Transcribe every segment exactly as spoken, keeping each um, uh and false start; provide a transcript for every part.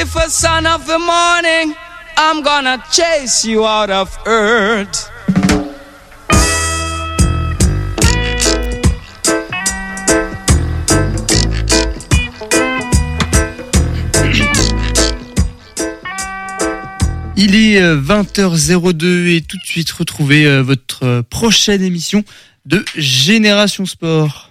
Lucifer, son of the morning, I'm gonna chase you out of earth. Il est vingt heures zéro deux et tout de suite retrouvez votre prochaine émission de Génération Sport.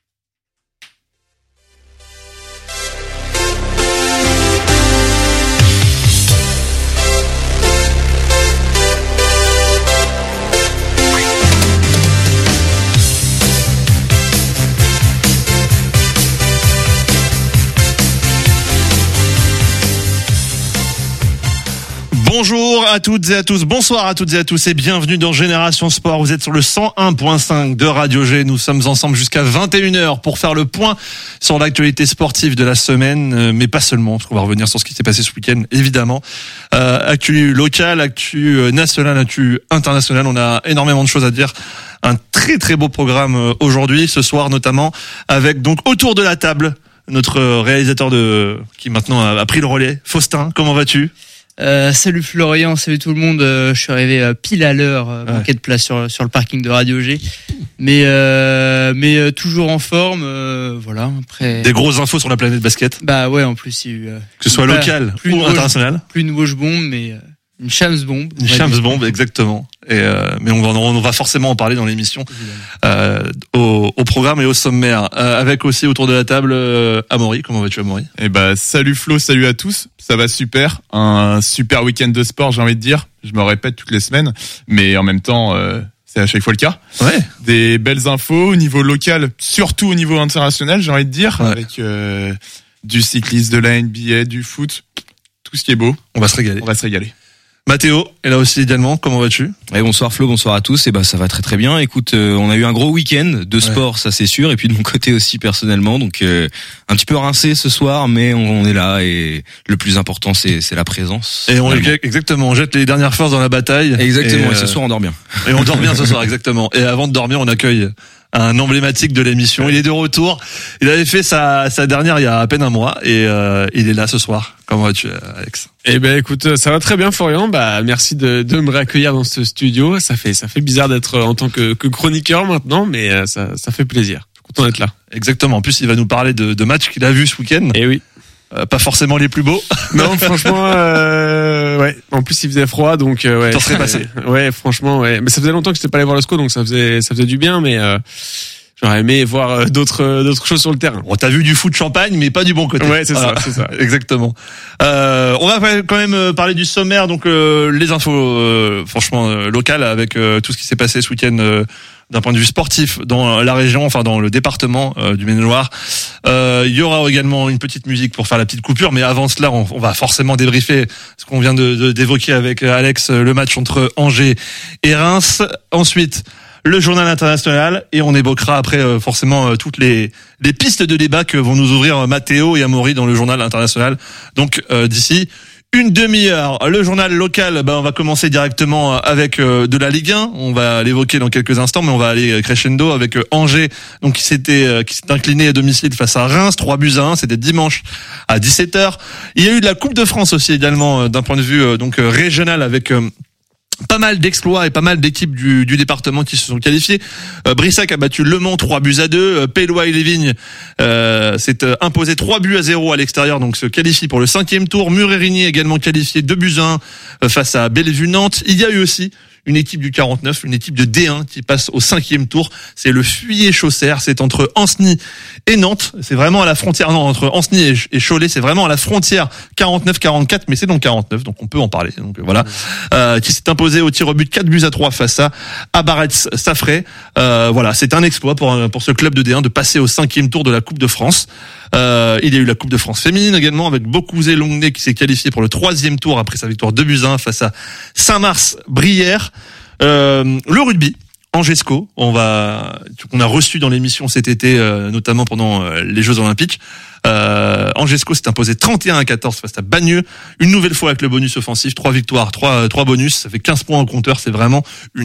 Bonjour à toutes et à tous, bonsoir à toutes et à tous et bienvenue dans Génération Sport. Vous êtes sur le cent un virgule cinq de Radio G. Nous sommes ensemble jusqu'à vingt et une heures pour faire le point sur l'actualité sportive de la semaine, mais pas seulement, parce qu'on va revenir sur ce qui s'est passé ce week-end, évidemment. Euh, actu locale, actu nationale, actu internationale, on a énormément de choses à dire. Un très très beau programme aujourd'hui, ce soir notamment, avec donc autour de la table, notre réalisateur de qui maintenant a pris le relais, Faustin, comment vas-tu ? Euh, salut Florian, salut tout le monde. Euh, je suis arrivé euh, pile à l'heure, euh, ouais. manqué de place sur sur le parking de Radio G, mais euh, mais euh, toujours en forme. Euh, voilà. Après. Des grosses infos sur la planète basket. Bah ouais, en plus il y a eu euh, que ce soit pas, local ou international. Plus une Wauche bombe, mais euh, une Shams bombe. Une Shams bombe, exactement. Et euh, mais on va on va forcément en parler dans l'émission, euh, au, au programme et au sommaire, euh, avec aussi autour de la table euh, Amaury. Comment vas-tu, Amaury ? Eh ben salut Flo, salut à tous. Ça va super, un super week-end de sport, j'ai envie de dire. Je me répète toutes les semaines, mais en même temps, euh, c'est à chaque fois le cas. Ouais. Des belles infos au niveau local, surtout au niveau international, j'ai envie de dire, ouais. avec euh, du cyclisme, de la N B A, du foot, tout ce qui est beau. On va se régaler. On va se régaler. Mathéo est là aussi également, comment vas-tu ? Ouais, bonsoir Flo, bonsoir à tous. Et bah ça va très très bien. Écoute, euh, on a eu un gros week-end de sport, ouais. Ça c'est sûr, et puis de mon côté aussi personnellement, donc euh, un petit peu rincé ce soir, mais on, on est là et le plus important c'est c'est la présence. Et on exactement, on jette les dernières forces dans la bataille. Exactement. Et, et ce soir on dort bien. Et on dort bien ce soir, exactement. Et avant de dormir, on accueille un emblématique de l'émission. Il est de retour. Il avait fait sa sa dernière il y a à peine un mois et euh, il est là ce soir. Comment vas-tu, Alex ? Eh ben écoute, ça va très bien Florian. Bah merci de de me réaccueillir dans ce studio. Ça fait ça fait bizarre d'être en tant que que chroniqueur maintenant, mais ça ça fait plaisir. Je suis content d'être là. Exactement. En plus, il va nous parler de de matchs qu'il a vus ce week-end. Eh oui. Euh, pas forcément les plus beaux. Non, franchement, euh, ouais. En plus, il faisait froid, donc euh, ouais. T'en serais passé. Ouais, franchement, ouais. Mais ça faisait longtemps que j'étais pas allé voir le S C O, donc ça faisait, ça faisait du bien, mais euh, j'aurais aimé voir d'autres, d'autres choses sur le terrain. On t'a vu du foot champagne, mais pas du bon côté. Ouais, c'est voilà. ça, c'est ça. Exactement. Euh, on va quand même parler du sommaire, donc euh, les infos, euh, franchement euh, locales, avec euh, tout ce qui s'est passé ce week-end. Euh, d'un point de vue sportif dans la région, enfin dans le département euh, du Maine-et-Loire. Euh, il y aura également une petite musique pour faire la petite coupure, mais avant cela, on, on va forcément débriefer ce qu'on vient de, de, d'évoquer avec Alex, le match entre Angers et Reims. Ensuite, le journal international, et on évoquera après euh, forcément euh, toutes les, les pistes de débat que vont nous ouvrir Mathéo et Amaury dans le journal international. Donc euh, d'ici une demi-heure. Le journal local, bah, on va commencer directement avec euh, de la Ligue un. On va l'évoquer dans quelques instants, mais on va aller crescendo avec euh, Angers, donc qui s'était euh, qui s'est incliné à domicile face à Reims, trois buts à un. C'était dimanche à dix-sept heures. Il y a eu de la Coupe de France aussi également, euh, d'un point de vue euh, donc euh, régional, avec euh, pas mal d'exploits et pas mal d'équipes du, du département qui se sont qualifiées. Euh, Brissac a battu Le Mans trois buts à deux. Euh, Pélois-et-les-Vignes euh, s'est euh, imposé trois buts à zéro à l'extérieur, donc se qualifie pour le cinquième tour. Mur-et-Rigny également qualifié deux buts à un euh, face à Bellevue-Nantes. Il y a eu aussi une équipe du quarante-neuf, une équipe de D un qui passe au cinquième tour. C'est le Fuyé-Chaussère. C'est entre Ancenis et Nantes. C'est vraiment à la frontière, non, entre Ancenis et Cholet. C'est vraiment à la frontière quarante-neuf quarante-quatre, mais c'est dans le quarante-neuf, donc on peut en parler. Donc voilà, euh, qui s'est imposé au tir au but quatre buts à trois face à Abaretz-Safray. Euh, voilà, c'est un exploit pour pour ce club de D un de passer au cinquième tour de la Coupe de France. Euh, il y a eu la Coupe de France féminine également, avec Beaucouzé-Longuenay qui s'est qualifié pour le troisième tour après sa victoire deux buts à un face à Saint-Mars-Brière. Euh, le rugby, Angesco, on va, qu'on a reçu dans l'émission cet été, euh, notamment pendant euh, les Jeux Olympiques. Euh, Angesco s'est imposé trente et un à quatorze face à Bagneux. Une nouvelle fois avec le bonus offensif, trois victoires, trois, trois bonus, ça fait quinze points au compteur. C'est vraiment une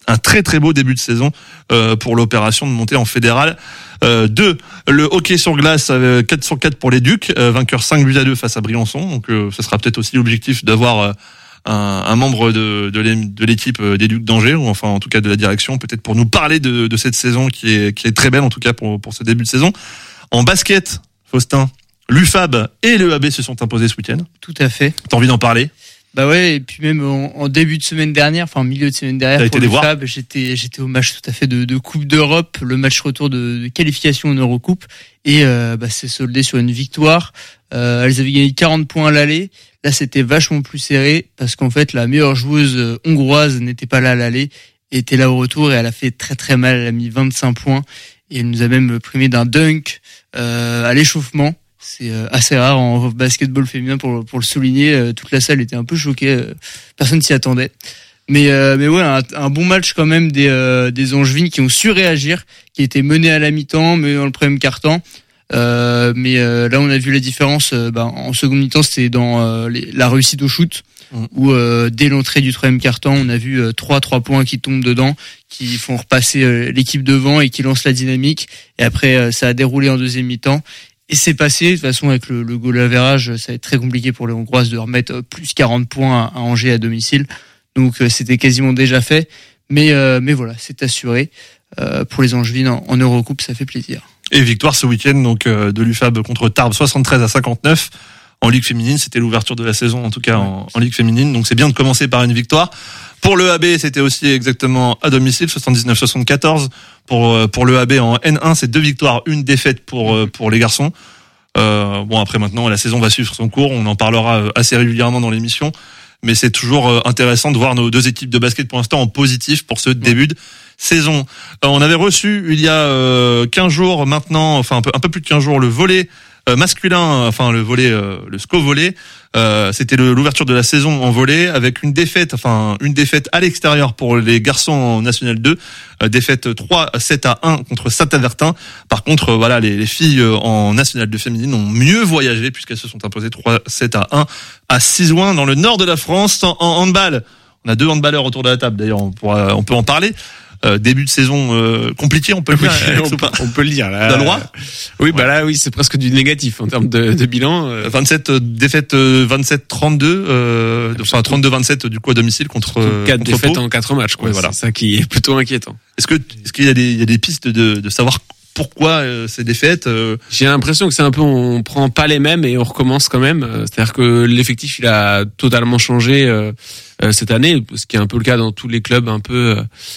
un très très beau début de saison euh, pour l'opération de montée en fédéral. Euh, deux, le hockey sur glace, euh, quatre sur quatre pour les Ducs, euh, vainqueur cinq buts à deux face à Briançon. Donc euh, ce sera peut-être aussi l'objectif d'avoir euh, un, un membre de, de l'équipe des Ducs d'Angers, ou enfin en tout cas de la direction, peut-être pour nous parler de, de cette saison qui est, qui est très belle en tout cas pour, pour ce début de saison. En basket, Faustin, l'U F A B et le A B se sont imposés ce week-end. Tout à fait. T'as envie d'en parler? Bah ouais, et puis même en, en début de semaine dernière, enfin en milieu de semaine dernière, pour le F A B, j'étais j'étais au match tout à fait de, de Coupe d'Europe, le match retour de, de qualification en Eurocoupe, et euh, bah c'est soldé sur une victoire. Euh, elles avaient gagné quarante points à l'aller. Là, c'était vachement plus serré parce qu'en fait, la meilleure joueuse hongroise n'était pas là à l'aller, était là au retour et elle a fait très très mal. Elle a mis vingt-cinq points et elle nous a même primé d'un dunk euh, à l'échauffement. C'est assez rare en basketball féminin pour pour le souligner. Toute la salle était un peu choquée. Personne s'y attendait. Mais euh, mais ouais, un, un bon match quand même des euh, des Angevines qui ont su réagir, qui étaient menés à la mi-temps, mais dans le premier quart-temps. Euh, mais euh, là, on a vu la différence. Euh, bah, en seconde mi-temps, c'était dans euh, les, la réussite au shoot, mmh. où euh, dès l'entrée du troisième quart-temps, on a vu euh, trois trois points qui tombent dedans, qui font repasser euh, l'équipe devant et qui lancent la dynamique. Et après, euh, ça a déroulé en deuxième mi-temps. Et c'est passé, de toute façon, avec le, le goal average, ça va être très compliqué pour les Hongroises de remettre plus quarante points à Angers à domicile. Donc, euh, c'était quasiment déjà fait. Mais, euh, mais voilà, c'est assuré. Euh, pour les Angevines en, en Eurocoupe, ça fait plaisir. Et victoire ce week-end, donc, euh, de l'U F A B contre Tarbes, soixante-treize à cinquante-neuf. En Ligue féminine, c'était l'ouverture de la saison, en tout cas, en, en Ligue féminine. Donc, c'est bien de commencer par une victoire. Pour le A B, c'était aussi exactement à domicile, soixante-dix-neuf soixante-quatorze. Pour pour le A B en N un, c'est deux victoires, une défaite pour pour les garçons. Euh, bon, après maintenant, la saison va suivre son cours. On en parlera assez régulièrement dans l'émission, mais c'est toujours intéressant de voir nos deux équipes de basket pour l'instant en positif pour ce début de saison. Euh, on avait reçu il y a euh, quinze jours maintenant, enfin un peu un peu plus de quinze jours, le volley euh, masculin, enfin le volley, euh, le S C O volley. Euh, c'était le, l'ouverture de la saison en volley avec une défaite, enfin une défaite à l'extérieur pour les garçons en National deux, euh, défaite trois sept à un contre Saint-Avertin. Par contre, euh, voilà, les, les filles euh, en National deux féminine ont mieux voyagé puisqu'elles se sont imposées trois sept à un à Sizouin dans le nord de la France. En, en handball, on a deux handballeurs autour de la table. D'ailleurs, on pourra, on peut en parler. Euh, début de saison euh, compliqué, on peut le dire. on, peut, on peut le dire. Là. T'as le droit ? Oui, bah là, oui, c'est presque du négatif en termes de, de bilan. Euh. vingt-sept euh, défaites, euh, vingt-sept trente-deux, euh, enfin trente-deux vingt-sept du coup à domicile contre quatre contre défaites Pau. en quatre matchs. Quoi. Ouais, voilà. C'est ça qui est plutôt inquiétant. Est-ce que est-ce qu'il y a des il y a des pistes de de savoir pourquoi euh, ces défaites euh... J'ai l'impression que c'est un peu, on prend pas les mêmes et on recommence quand même. C'est-à-dire que l'effectif il a totalement changé euh, euh, cette année, ce qui est un peu le cas dans tous les clubs un peu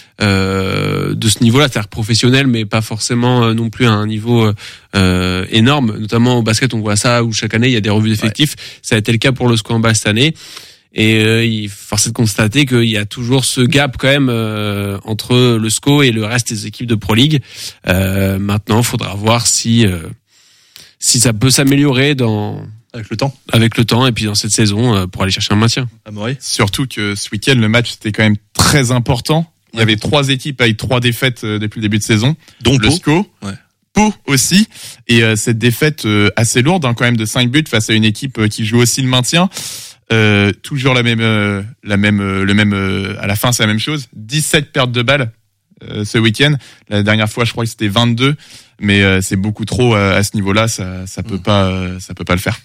euh, de ce niveau-là, c'est-à-dire professionnel, mais pas forcément non plus à un niveau euh, énorme. Notamment au basket, on voit ça où chaque année il y a des revues d'effectifs. Ouais. Ça a été le cas pour le S C O handball cette année. Et euh, il force de constater qu'il y a toujours ce gap quand même euh, entre le S C O et le reste des équipes de Pro League. Euh, maintenant, il faudra voir si euh, si ça peut s'améliorer dans avec le temps, avec le temps, et puis dans cette saison euh, pour aller chercher un maintien. Amaury. Surtout que ce week-end, le match c'était quand même très important. Il y avait trois équipes avec trois défaites euh, depuis le début de saison, dont le Pau. S C O. Ouais. Pau aussi, et euh, cette défaite euh, assez lourde, hein, quand même de cinq buts face à une équipe euh, qui joue aussi le maintien. Euh, toujours la même, euh, la même, euh, le même. Euh, à la fin, c'est la même chose. dix-sept pertes de balles euh, ce week-end. La dernière fois, je crois que c'était vingt-deux, mais euh, c'est beaucoup trop euh, à ce niveau-là. Ça, ça peut mmh. pas, euh, ça peut pas le faire.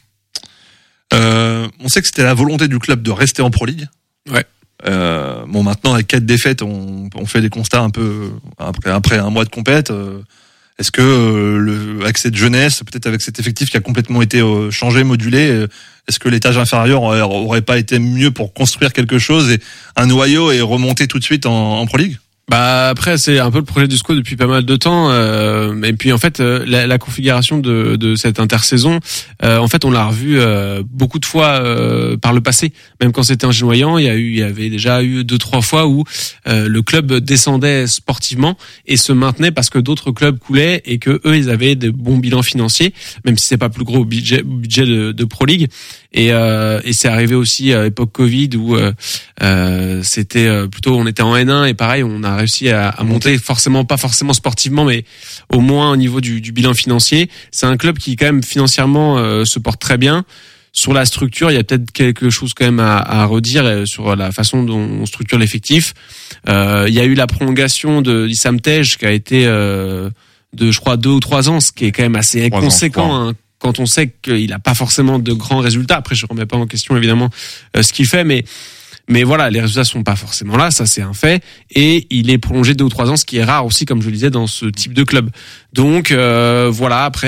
Euh, on sait que c'était la volonté du club de rester en Pro League. Ouais. Euh, bon, maintenant avec quatre défaites, on, on fait des constats un peu après, après un mois de compète. Euh, Est-ce que euh, le, avec cette jeunesse, peut-être avec cet effectif qui a complètement été euh, changé, modulé, euh, est-ce que l'étage inférieur aurait, aurait pas été mieux pour construire quelque chose et un noyau et remonter tout de suite en, en Pro League ? Bah après c'est un peu le projet du S C O depuis pas mal de temps, euh, et puis en fait euh, la, la configuration de, de cette intersaison, euh, en fait on l'a revu euh, beaucoup de fois euh, par le passé, même quand c'était un Génoyant, il y a eu, il y avait déjà eu deux trois fois où euh, le club descendait sportivement et se maintenait parce que d'autres clubs coulaient et que eux ils avaient de bons bilans financiers, même si c'est pas plus gros budget budget de, de Pro League. Et, euh, et c'est arrivé aussi à l'époque Covid où euh, euh, c'était euh, plutôt on était en N un et pareil on a réussi à, à monter, forcément pas forcément sportivement mais au moins au niveau du, du bilan financier. C'est un club qui quand même financièrement euh, se porte très bien. Sur la structure, il y a peut-être quelque chose quand même à, à redire sur la façon dont on structure l'effectif. Euh, il y a eu la prolongation de Issam Tej qui a été euh, de, je crois, deux ou trois ans, ce qui est quand même assez conséquent hein, quand on sait qu'il n'a pas forcément de grands résultats. Après, je remets pas en question évidemment euh, ce qu'il fait, mais Mais voilà, les résultats sont pas forcément là, ça c'est un fait. Et il est prolongé deux ou trois ans, ce qui est rare aussi, comme je le disais, dans ce type de club. Donc euh, voilà. Après,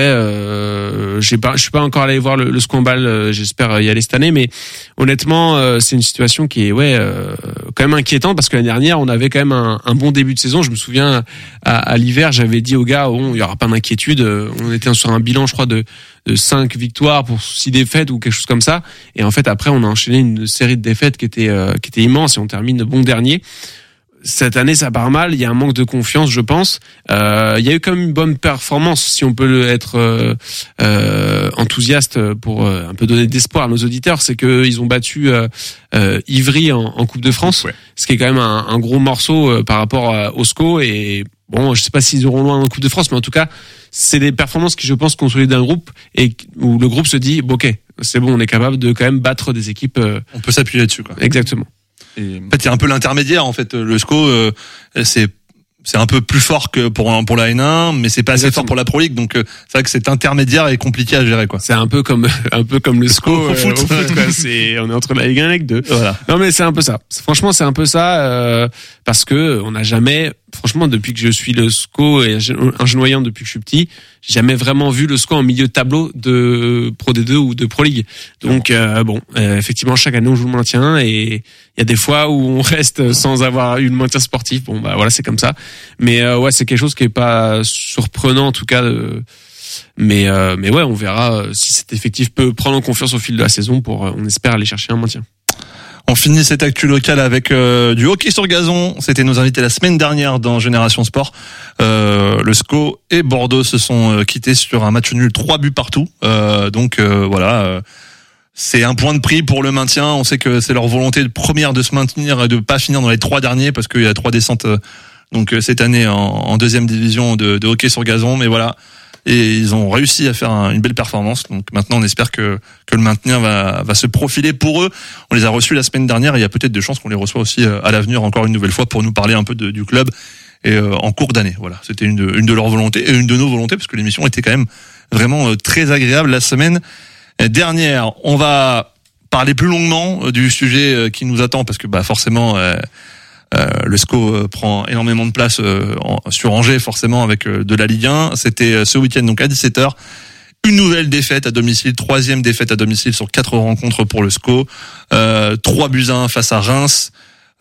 euh, j'ai pas, je suis pas encore allé voir le, le Squambal. Euh, j'espère y aller cette année, mais honnêtement, euh, c'est une situation qui est ouais euh, quand même inquiétante parce que l'année dernière, on avait quand même un, un bon début de saison. Je me souviens à, à l'hiver, j'avais dit aux gars, bon, il y aura pas d'inquiétude. On était sur un bilan, je crois, de de cinq victoires pour six défaites ou quelque chose comme ça. Et en fait, après, on a enchaîné une série de défaites qui était euh, qui était immense et on termine bon dernier. Cette année, ça part mal. Il y a un manque de confiance, je pense. Euh, il y a eu quand même une bonne performance, si on peut être euh, euh, enthousiaste pour euh, un peu donner d'espoir à nos auditeurs. C'est que ils ont battu euh, euh, Ivry en, en Coupe de France, ouais. Ce qui est quand même un, un gros morceau euh, par rapport à, au S C O. Et bon, je sais pas s'ils auront loin en Coupe de France, mais en tout cas, c'est des performances qui, je pense, consolident un groupe et où le groupe se dit, bon, ok, c'est bon, on est capable de quand même battre des équipes. Euh... On peut s'appuyer là-dessus, quoi. Exactement. Et... En fait, il y a un peu l'intermédiaire. En fait, le S C O, euh, c'est c'est un peu plus fort que pour pour la N un, mais c'est pas assez fort pour la Pro League. Donc, euh, c'est vrai que cet intermédiaire est compliqué à gérer, quoi. C'est un peu comme un peu comme le S C O au foot. Euh, au foot quoi. C'est on est entre la Ligue un et la Ligue deux. Voilà. Non, mais c'est un peu ça. Franchement, c'est un peu ça euh, parce que on n'a jamais. Franchement, depuis que je suis le S C O et un genoyant depuis que je suis petit, j'ai jamais vraiment vu le S C O en milieu de tableau de Pro D deux ou de Pro League. Donc euh, bon, euh, effectivement, chaque année on joue le maintien et il y a des fois où on reste sans avoir eu le maintien sportif. Bon bah voilà, c'est comme ça. Mais euh, ouais, c'est quelque chose qui est pas surprenant en tout cas. Euh, mais euh, mais ouais, on verra si cet effectif peut prendre en confiance au fil de la saison pour, on espère, aller chercher un maintien. On finit cette actu locale avec euh, du hockey sur gazon. C'était nos invités la semaine dernière dans Génération Sport. Euh, le S C O et Bordeaux se sont euh, quittés sur un match nul, trois buts partout. Euh, donc euh, voilà, euh, c'est un point de prix pour le maintien. On sait que c'est leur volonté de première de se maintenir et de pas finir dans les trois derniers parce qu'il y a trois descentes euh, donc euh, cette année en, en deuxième division de, de hockey sur gazon. Mais voilà. Et ils ont réussi à faire un, une belle performance. Donc maintenant, on espère que que le maintien va va se profiler pour eux. On les a reçus la semaine dernière. Et il y a peut-être de chances qu'on les reçoit aussi à l'avenir encore une nouvelle fois pour nous parler un peu de, du club et euh, en cours d'année. Voilà, c'était une de, une de leurs volontés et une de nos volontés parce que l'émission était quand même vraiment euh, très agréable la semaine dernière. On va parler plus longuement euh, du sujet euh, qui nous attend parce que bah forcément. Euh, Euh, le S C O euh, prend énormément de place euh, en, sur Angers forcément avec euh, de la Ligue un. C'était euh, ce week-end donc à dix-sept heures. Une nouvelle défaite à domicile, troisième défaite à domicile sur quatre rencontres pour le S C O. Euh, trois buts à un face à Reims.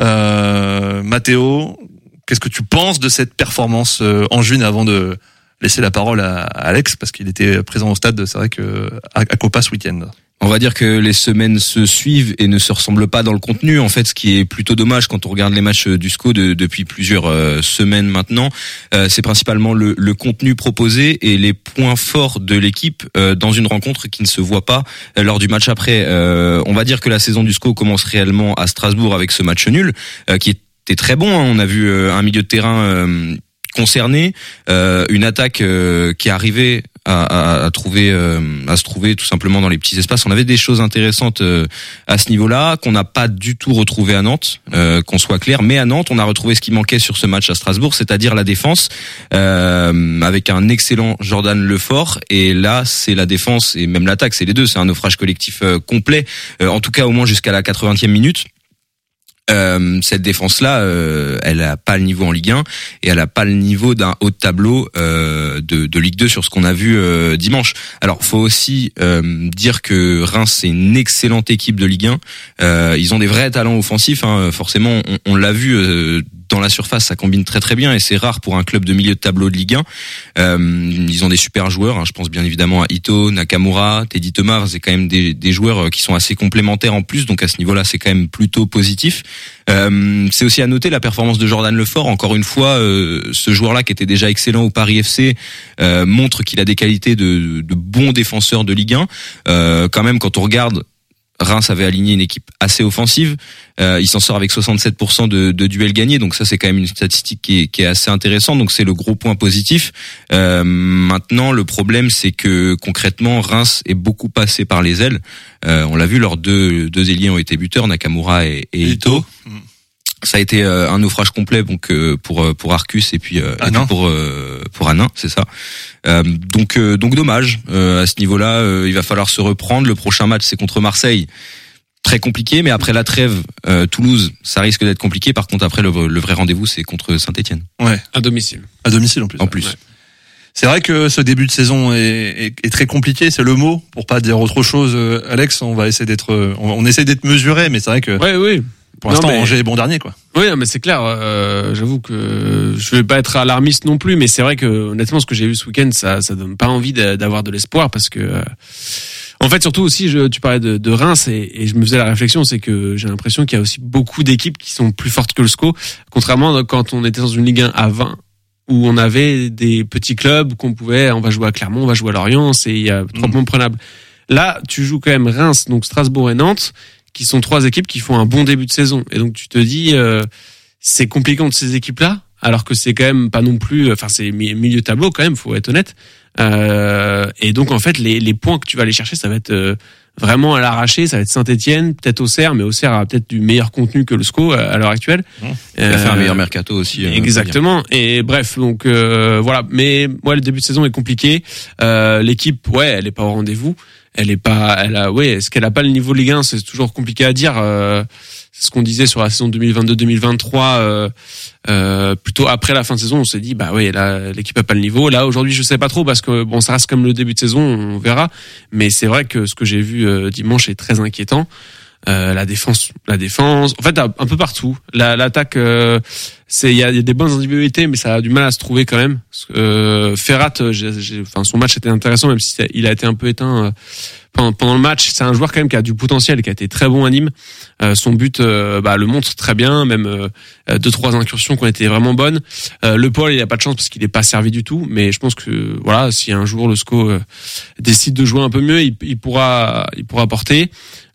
Euh, Mathéo, qu'est-ce que tu penses de cette performance euh, angevine avant de laisser la parole à, à Alex parce qu'il était présent au stade, c'est vrai que à, à Copa ce week-end. On va dire que les semaines se suivent et ne se ressemblent pas dans le contenu. En fait, ce qui est plutôt dommage quand on regarde les matchs du S C O de, depuis plusieurs euh, semaines maintenant, euh, c'est principalement le, le contenu proposé et les points forts de l'équipe euh, dans une rencontre qui ne se voit pas euh, lors du match après. Euh, on va dire que la saison du S C O commence réellement à Strasbourg avec ce match nul euh, qui était très bon. Hein. On a vu euh, un milieu de terrain euh, concerné, euh, une attaque euh, qui arrivait à, à, à trouver, euh, à se trouver tout simplement dans les petits espaces. On avait des choses intéressantes euh, à ce niveau-là qu'on n'a pas du tout retrouvé à Nantes, euh, qu'on soit clair. Mais à Nantes, on a retrouvé ce qui manquait sur ce match à Strasbourg, c'est-à-dire la défense, euh, avec un excellent Jordan Lefort. Et là, c'est la défense et même l'attaque, c'est les deux. C'est un naufrage collectif euh, complet, euh, en tout cas au moins jusqu'à la quatre-vingtième minute. Euh, cette défense-là, euh, elle a pas le niveau en Ligue un et elle a pas le niveau d'un haut de tableau euh, de, de Ligue deux sur ce qu'on a vu euh, dimanche. Alors, faut aussi euh, dire que Reims c'est une excellente équipe de Ligue un. Euh, ils ont des vrais talents offensifs. Hein. Forcément, on, on l'a vu. Euh, dans la surface, ça combine très très bien et c'est rare pour un club de milieu de tableau de Ligue un. Euh, ils ont des super joueurs, hein, je pense bien évidemment à Ito, Nakamura, Teddy Thomas, c'est quand même des, des joueurs qui sont assez complémentaires en plus, donc à ce niveau-là, c'est quand même plutôt positif. Euh, c'est aussi à noter la performance de Jordan Lefort. Encore une fois, euh, ce joueur-là qui était déjà excellent au Paris F C euh, montre qu'il a des qualités de, de bons défenseurs de Ligue un. Euh, quand même, quand on regarde Reims avait aligné une équipe assez offensive. Euh, il s'en sort avec soixante-sept pour cent de, de duels gagnés, donc ça c'est quand même une statistique qui est, qui est assez intéressante. Donc c'est le gros point positif. Euh, maintenant, le problème c'est que concrètement, Reims est beaucoup passé par les ailes. Euh, on l'a vu, leurs deux deux ailiers ont été buteurs, Nakamura et, et Ito. Ça a été euh, un naufrage complet donc euh, pour pour Arcus et puis, euh, et puis pour euh, pour Anin, c'est ça. Euh, donc euh, donc dommage euh, à ce niveau-là, euh, il va falloir se reprendre. Le prochain match c'est contre Marseille, très compliqué, mais après la trêve, euh, Toulouse, ça risque d'être compliqué. Par contre après le, le vrai rendez-vous c'est contre Saint-Étienne. Ouais, à domicile. À domicile en plus. En plus. Ouais. C'est vrai que ce début de saison est, est, est très compliqué, c'est le mot pour pas dire autre chose. Alex, on va essayer d'être, on, on essaie d'être mesuré, mais c'est vrai que. Ouais, oui. Pour l'instant, mais... Angers est bon dernier, quoi. Oui, mais c'est clair. Euh, j'avoue que je vais pas être alarmiste non plus, mais c'est vrai que honnêtement, ce que j'ai vu ce week-end, ça, ça donne pas envie d'avoir de l'espoir parce que, euh, en fait, surtout aussi, je, tu parlais de, de Reims et, et je me faisais la réflexion, c'est que j'ai l'impression qu'il y a aussi beaucoup d'équipes qui sont plus fortes que le S C O, contrairement à quand on était dans une Ligue un à vingt. Où on avait des petits clubs qu'on pouvait, on va jouer à Clermont, on va jouer à Lorient, c'est il y a trois points prenables. Là, tu joues quand même Reims, donc Strasbourg et Nantes, qui sont trois équipes qui font un bon début de saison. Et donc tu te dis, euh, c'est compliqué contre ces équipes-là, alors que c'est quand même pas non plus, enfin c'est milieu tableau quand même, faut être honnête. Euh, et donc en fait, les, les points que tu vas aller chercher, ça va être euh, vraiment à l'arraché. Ça va être Saint-Étienne, peut-être Auxerre, mais Auxerre a peut-être du meilleur contenu que le S C O à, à l'heure actuelle. Mmh. Il a fait un meilleur mercato aussi. Euh, exactement. Et bref, donc euh, voilà. Mais ouais, le début de saison est compliqué. Euh, l'équipe, ouais, elle est pas au rendez-vous. Elle est pas, elle a, ouais, est-ce qu'elle a pas le niveau Ligue un? C'est toujours compliqué à dire. Euh, c'est ce qu'on disait sur la saison deux mille vingt-deux deux mille vingt-trois. Euh, euh, plutôt après la fin de saison, on s'est dit, bah ouais, là, l'équipe a pas le niveau. Là, aujourd'hui, je sais pas trop parce que bon, ça reste comme le début de saison, on verra. Mais c'est vrai que ce que j'ai vu euh, dimanche est très inquiétant. Euh, la défense, la défense, en fait, un peu partout. La, l'attaque, euh, c'est, il y a, y a des bonnes individualités, mais ça a du mal à se trouver quand même. Euh, Ferrat, j'ai, j'ai, enfin, son match était intéressant, même si il a été un peu éteint euh, pendant, pendant le match. C'est un joueur quand même qui a du potentiel, qui a été très bon à Nîmes. Euh, son but, euh, bah, le montre très bien, même euh, deux trois incursions qui ont été vraiment bonnes. Euh, le Paul, il a pas de chance parce qu'il est pas servi du tout, mais je pense que voilà, si un jour le S C O euh, décide de jouer un peu mieux, il, il pourra, il pourra porter.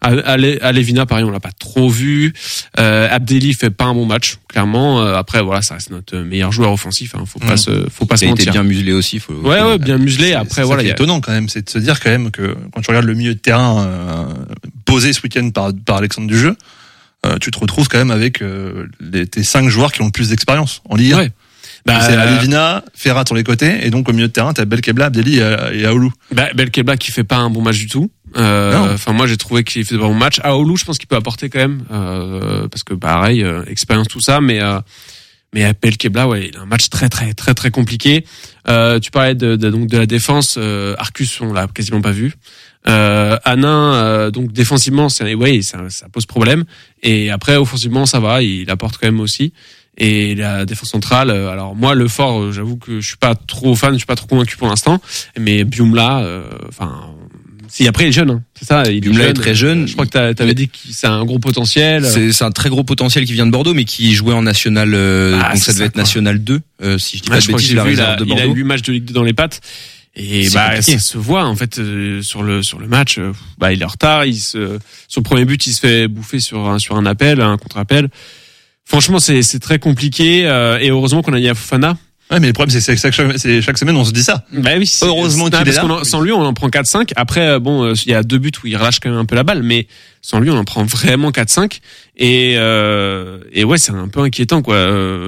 Alevina, pareil, on l'a pas trop vu. Euh, Abdelli fait pas un bon match, clairement. Euh, après, voilà, ça reste notre meilleur joueur offensif. Hein. Faut pas mmh. se, faut pas il se mentir. Il a été bien muselé aussi. Faut... Ouais, ouais, bien muselé. Après, c'est voilà. C'est y a... étonnant quand même, c'est de se dire quand même que quand tu regardes le milieu de terrain euh, posé ce week-end par par Alexandre Dujeu, euh, tu te retrouves quand même avec euh, les, tes cinq joueurs qui ont le plus d'expérience en Ligue un. Ouais. Bah, c'est Alevina, Ferrat sur les côtés, et donc au milieu de terrain, t'as Belkebla, Abdelli et Aoulou. Bah, Belkebla qui fait pas un bon match du tout. Enfin, euh, moi j'ai trouvé qu'il fait un bon match. Aoulou, je pense qu'il peut apporter quand même, euh, parce que pareil, euh, expérience tout ça, mais euh, mais Belkebla, ouais, il a un match très très très très compliqué. Euh, tu parlais de, de donc de la défense, euh, Arcus, on l'a quasiment pas vu. Euh, Anin, euh, donc défensivement, c'est ouais, ça, ça pose problème. Et après offensivement, ça va, il apporte quand même aussi. Et la défense centrale, alors moi le fort, j'avoue que je suis pas trop fan, je suis pas trop convaincu pour l'instant, mais Bioumla, enfin, euh, si après il est jeune, hein, c'est ça, il Bioumla est, est très jeune. Je crois que t'avais mais... dit que c'est un gros potentiel. C'est, c'est un très gros potentiel qui vient de Bordeaux, mais qui jouait en national, euh, ah, donc ça devait ça, être quoi. National deux, euh, si je dis ouais, pas de bêtises, la réserve de Bordeaux. Il a huit matchs de Ligue deux dans les pattes. Et c'est bah compliqué. Ça se voit en fait euh, sur le sur le match, euh, bah il est en retard, il se sur le premier but il se fait bouffer sur un sur un appel, un contre-appel. Franchement, c'est c'est très compliqué euh, et heureusement qu'on a Yaya Fofana. Ouais, mais le problème c'est que chaque, c'est chaque semaine on se dit ça. Bah oui. Heureusement qu'il est là. En, sans lui, on en prend quatre cinq. Après, bon, il y a deux buts où il relâche quand même un peu la balle, mais sans lui, on en prend vraiment quatre cinq. Et euh, et ouais, c'est un peu inquiétant quoi.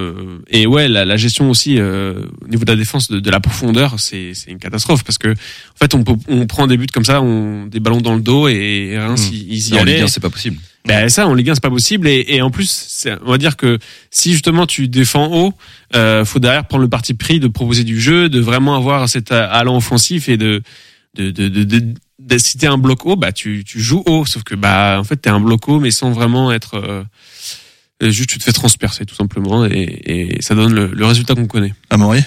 Et ouais, la, la gestion aussi euh, au niveau de la défense, de, de la profondeur, c'est c'est une catastrophe parce que en fait, on peut, on prend des buts comme ça, on des ballons dans le dos et Reims, mmh. ils, ils y non, allaient. Ligue un, c'est pas possible. Ben ça, en Ligue un, c'est pas possible. Et, et en plus, c'est, on va dire que si justement tu défends haut, euh, faut derrière prendre le parti pris de proposer du jeu, de vraiment avoir cet allant offensif et de de de de, de, de si t'es un bloc haut, bah tu tu joues haut. Sauf que bah en fait t'es un bloc haut, mais sans vraiment être euh, juste tu te fais transpercer tout simplement et, et ça donne le, le résultat qu'on connaît. Amaury.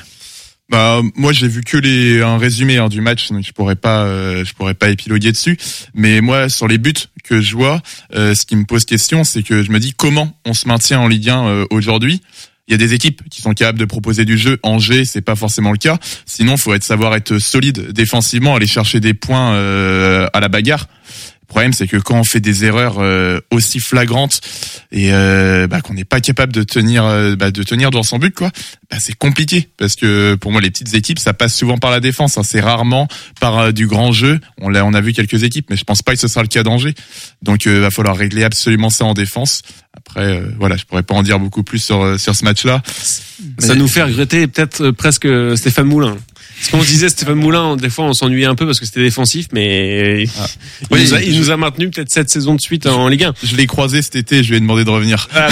Bah moi j'ai vu que les un résumé hein, du match, donc je pourrais pas euh, je pourrais pas épiloguer dessus. Mais moi sur les buts que je vois, euh, ce qui me pose question, c'est que je me dis comment on se maintient en Ligue un euh, aujourd'hui. Il y a des équipes qui sont capables de proposer du jeu. Angers, c'est pas forcément le cas. Sinon, faut être savoir être solide défensivement, aller chercher des points euh, à la bagarre. problème, c'est que quand on fait des erreurs euh, aussi flagrantes et euh, bah, qu'on n'est pas capable de tenir, euh, bah, de tenir devant son but, quoi, bah, c'est compliqué. Parce que pour moi, les petites équipes, ça passe souvent par la défense. Hein, c'est rarement par euh, du grand jeu. On l'a, on a vu quelques équipes, mais je pense pas que ce sera le cas d'Angers. Donc, il euh, va falloir régler absolument ça en défense. Après, euh, voilà, je pourrais pas en dire beaucoup plus sur sur ce match-là. Ça mais... nous fait regretter peut-être euh, presque Stéphane Moulin. Ce qu'on se disait, Stéphane Moulin, des fois, on s'ennuyait un peu parce que c'était défensif, mais ah. il, oui, nous a, il je... nous a maintenu peut-être sept saisons de suite en Ligue un. Je l'ai croisé cet été, je lui ai demandé de revenir. Ah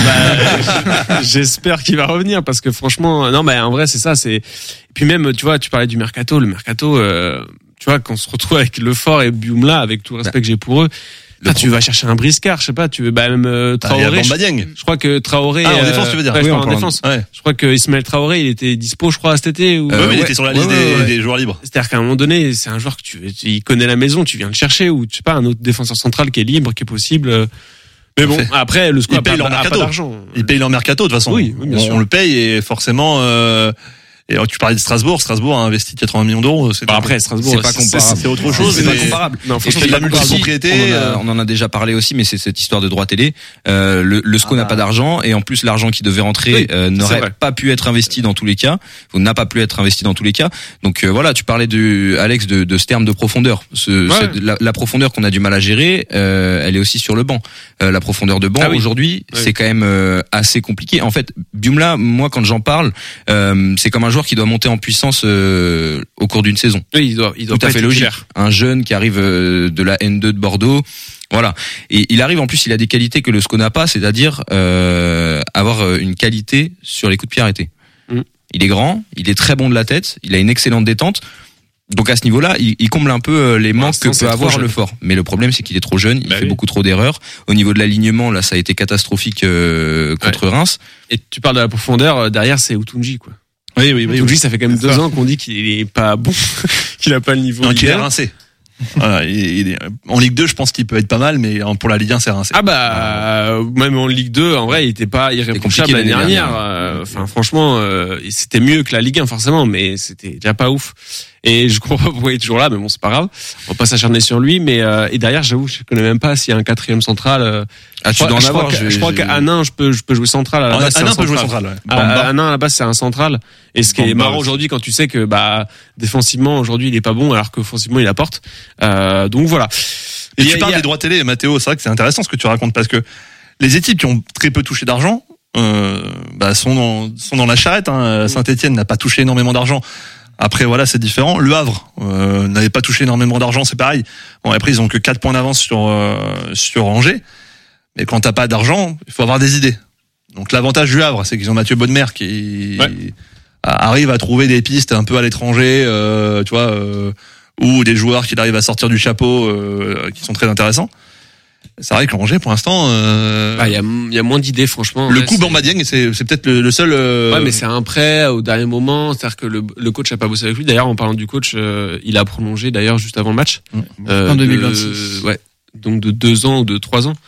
bah, j'espère qu'il va revenir parce que franchement, non, mais en vrai, c'est ça. C'est et puis même, tu vois, tu parlais du mercato, le mercato, euh, tu vois, quand on se retrouve avec Lefort et Bioumla, avec tout le respect bah. que j'ai pour eux. Là, tu vas chercher un Briscard, je sais pas, tu veux, bah, même, euh, Traoré. Ah, je, je crois que Traoré. Ah, en défense, tu veux dire? Ouais, oui, en, en défense. Ouais. Je crois que Ismaël Traoré, il était dispo, je crois, cet été, ou. Euh, ouais, il était sur la liste ouais, des, ouais. des joueurs libres. C'est-à-dire qu'à un moment donné, c'est un joueur que tu, il connaît la maison, tu viens le chercher, ou, je sais pas, un autre défenseur central qui est libre, qui est possible. Mais bon, après, le squad il paye leur mercato. Il paye leur mercato, de toute façon. Oui, oui bien on, sûr. On le paye et forcément, euh, Et tu parlais de Strasbourg. Strasbourg a investi quatre-vingts millions d'euros. Bah après, Strasbourg, c'est pas comparable. C'est autre chose. C'est pas comparable. Non, faut de la multipropriété. On, euh... on en a déjà parlé aussi, mais c'est cette histoire de droit télé. Euh, le, le S C O ah n'a bah. pas d'argent et en plus l'argent qui devait rentrer oui, euh, n'aurait pas pu être investi dans tous les cas. Ou n'a pas pu être investi dans tous les cas. Donc euh, voilà, tu parlais de Alex de, de ce terme de profondeur. Ce, ouais. la, la profondeur qu'on a du mal à gérer, euh, elle est aussi sur le banc. Euh, la profondeur de banc ah oui. aujourd'hui, oui. c'est quand même euh, assez compliqué. En fait, Bioumla, moi quand j'en parle, euh, c'est comme un joueur qui doit monter en puissance Euh, au cours d'une saison. Oui, il doit, il doit tout à fait logique. Cher. Un jeune qui arrive euh, de la N deux de Bordeaux, voilà. Et il arrive en plus, il a des qualités que le S C O n'a pas, c'est-à-dire euh, avoir une qualité sur les coups de pied arrêtés. Mm. Il est grand, il est très bon de la tête, il a une excellente détente. Donc à ce niveau-là, il, il comble un peu les manques que peut avoir Lefort. Mais le problème, c'est qu'il est trop jeune, il bah fait oui. beaucoup trop d'erreurs. Au niveau de l'alignement, là, ça a été catastrophique euh, contre ouais. Reims. Et tu parles de la profondeur, derrière, c'est Outounji, quoi. Oui, oui, oui. Outounji, ça fait quand même deux ça. ans qu'on dit qu'il est pas bon, qu'il a pas le niveau. Non, qu'il est rincé. Voilà, il, il est, en Ligue deux, je pense qu'il peut être pas mal, mais pour la Ligue un, c'est rincé. Ah bah, euh, même en Ligue deux, en vrai, il était pas irréprochable l'année dernière. Enfin, euh, franchement, euh, c'était mieux que la Ligue un, forcément, mais c'était déjà pas ouf. Et je comprends pas pourquoi il est toujours là, mais bon, c'est pas grave. On va pas s'acharner sur lui, mais euh, et derrière, j'avoue, je connais même pas s'il y a un quatrième central. Euh, ah, tu dois en avoir. Je, je crois qu'à Nain, je peux, je peux jouer central. À la base, Nain peut jouer central. Ouais. À, à Nain, à la base, c'est un central. Et ce qui Bamba est marrant aujourd'hui, quand tu sais que bah défensivement aujourd'hui, il est pas bon, alors qu'offensivement, il apporte. Euh, donc voilà. Et, et tu a, parles a... des droits télé, Mathéo. C'est vrai que c'est intéressant ce que tu racontes parce que les équipes qui ont très peu touché d'argent, euh, bah sont dans sont dans la charrette. Hein. Saint-Étienne n'a pas touché énormément d'argent. Après voilà, c'est différent. Le Havre euh, n'avait pas touché énormément d'argent, c'est pareil. Bon après ils ont que quatre points d'avance sur euh, sur Angers. Mais quand t'as pas d'argent, il faut avoir des idées. Donc l'avantage du Havre, c'est qu'ils ont Mathieu Bodmer qui ouais. arrive à trouver des pistes un peu à l'étranger, euh, tu vois, euh, ou des joueurs qu'il arrive à sortir du chapeau euh, qui sont très intéressants. C'est vrai que Angers, pour l'instant, il euh... bah, y a il y a moins d'idées, franchement. Le ouais, coup Bamba Dieng, c'est c'est peut-être le, le seul. Euh... Ouais, mais c'est un prêt au dernier moment, c'est-à-dire que le le coach a pas bossé avec lui. D'ailleurs, en parlant du coach, euh, il a prolongé d'ailleurs juste avant le match. Ouais. Euh, en deux mille vingt-six. De, ouais, donc de deux ans ou de trois ans.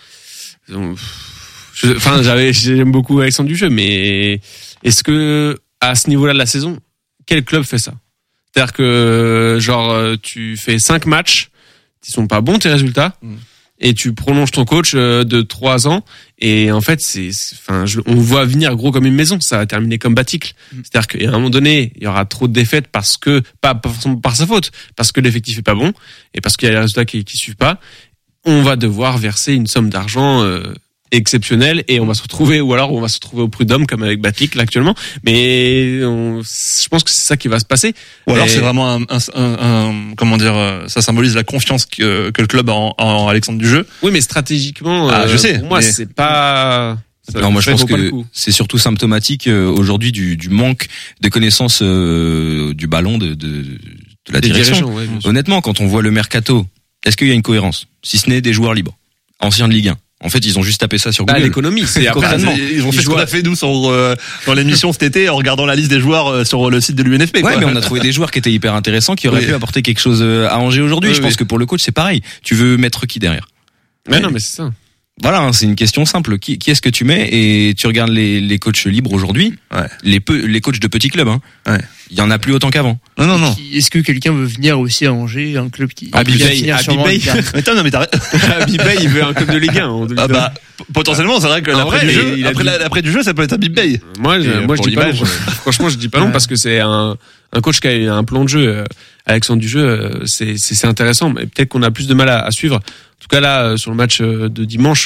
Enfin, j'avais j'aime beaucoup Alexandre Dujeu, mais est-ce que à ce niveau-là de la saison, quel club fait ça? C'est-à-dire que genre tu fais cinq matchs, qui sont pas bons tes résultats. Mm. Et tu prolonges ton coach de trois ans et en fait c'est, enfin, on voit venir gros comme une maison. Ça va terminer comme Baticle. Mm. C'est-à-dire qu'à un moment donné, il y aura trop de défaites parce que pas, pas forcément par sa faute, parce que l'effectif est pas bon et parce qu'il y a les résultats qui, qui suivent pas. On va devoir verser une somme d'argent euh, exceptionnelle et on va se retrouver, ou alors on va se retrouver au prud'homme comme avec Baticle actuellement. Mais on, je pense que c'est ça qui va se passer. Ou alors et... c'est vraiment un, un, un, un, comment dire, ça symbolise la confiance que, que le club a en, en Alexandre Dujeu. Oui, mais stratégiquement, ah, euh, je sais, pour moi, mais... c'est pas. Ça, non, moi je pense que c'est surtout symptomatique euh, aujourd'hui du, du manque de connaissances euh, du ballon de, de, de la Des direction. Ouais, honnêtement, quand on voit le mercato, est-ce qu'il y a une cohérence, si ce n'est des joueurs libres, anciens de Ligue un? En fait, ils ont juste tapé ça sur Google. Bah, l'économie, c'est concrètement. Ils ont fait ce qu'on a fait nous sur, euh, dans l'émission cet été en regardant la liste des joueurs euh, sur le site de l'U N F P. Ouais, quoi. mais on a trouvé des joueurs qui étaient hyper intéressants, qui auraient oui. pu apporter quelque chose à Angers aujourd'hui. Oui, Je oui. pense que pour le coach, c'est pareil. Tu veux mettre qui derrière? Mais ouais. non, mais c'est ça. Voilà, hein, c'est une question simple. Qui, qui est-ce que tu mets? Et tu regardes les, les coachs libres aujourd'hui, ouais. les, peu, les coachs de petits clubs. Hein. Ouais. il y en a plus autant qu'avant. Non, non, non. Est-ce que quelqu'un veut venir aussi à Angers, un club qui Abibay, Abibay. Attends, non, mais t'as Abibay, il veut un club de Ligue un. En ah bah, potentiellement, c'est vrai que l'après vrai, du jeu, il a après, dit... l'après du jeu, ça peut être Abibay. Moi, je, moi, je dis pas non. Franchement, je dis pas non ouais. parce que c'est un, un coach qui a un plan de jeu. Alexandre Dujeu, c'est, c'est, c'est intéressant, mais peut-être qu'on a plus de mal à, à suivre. En tout cas, là, sur le match de dimanche,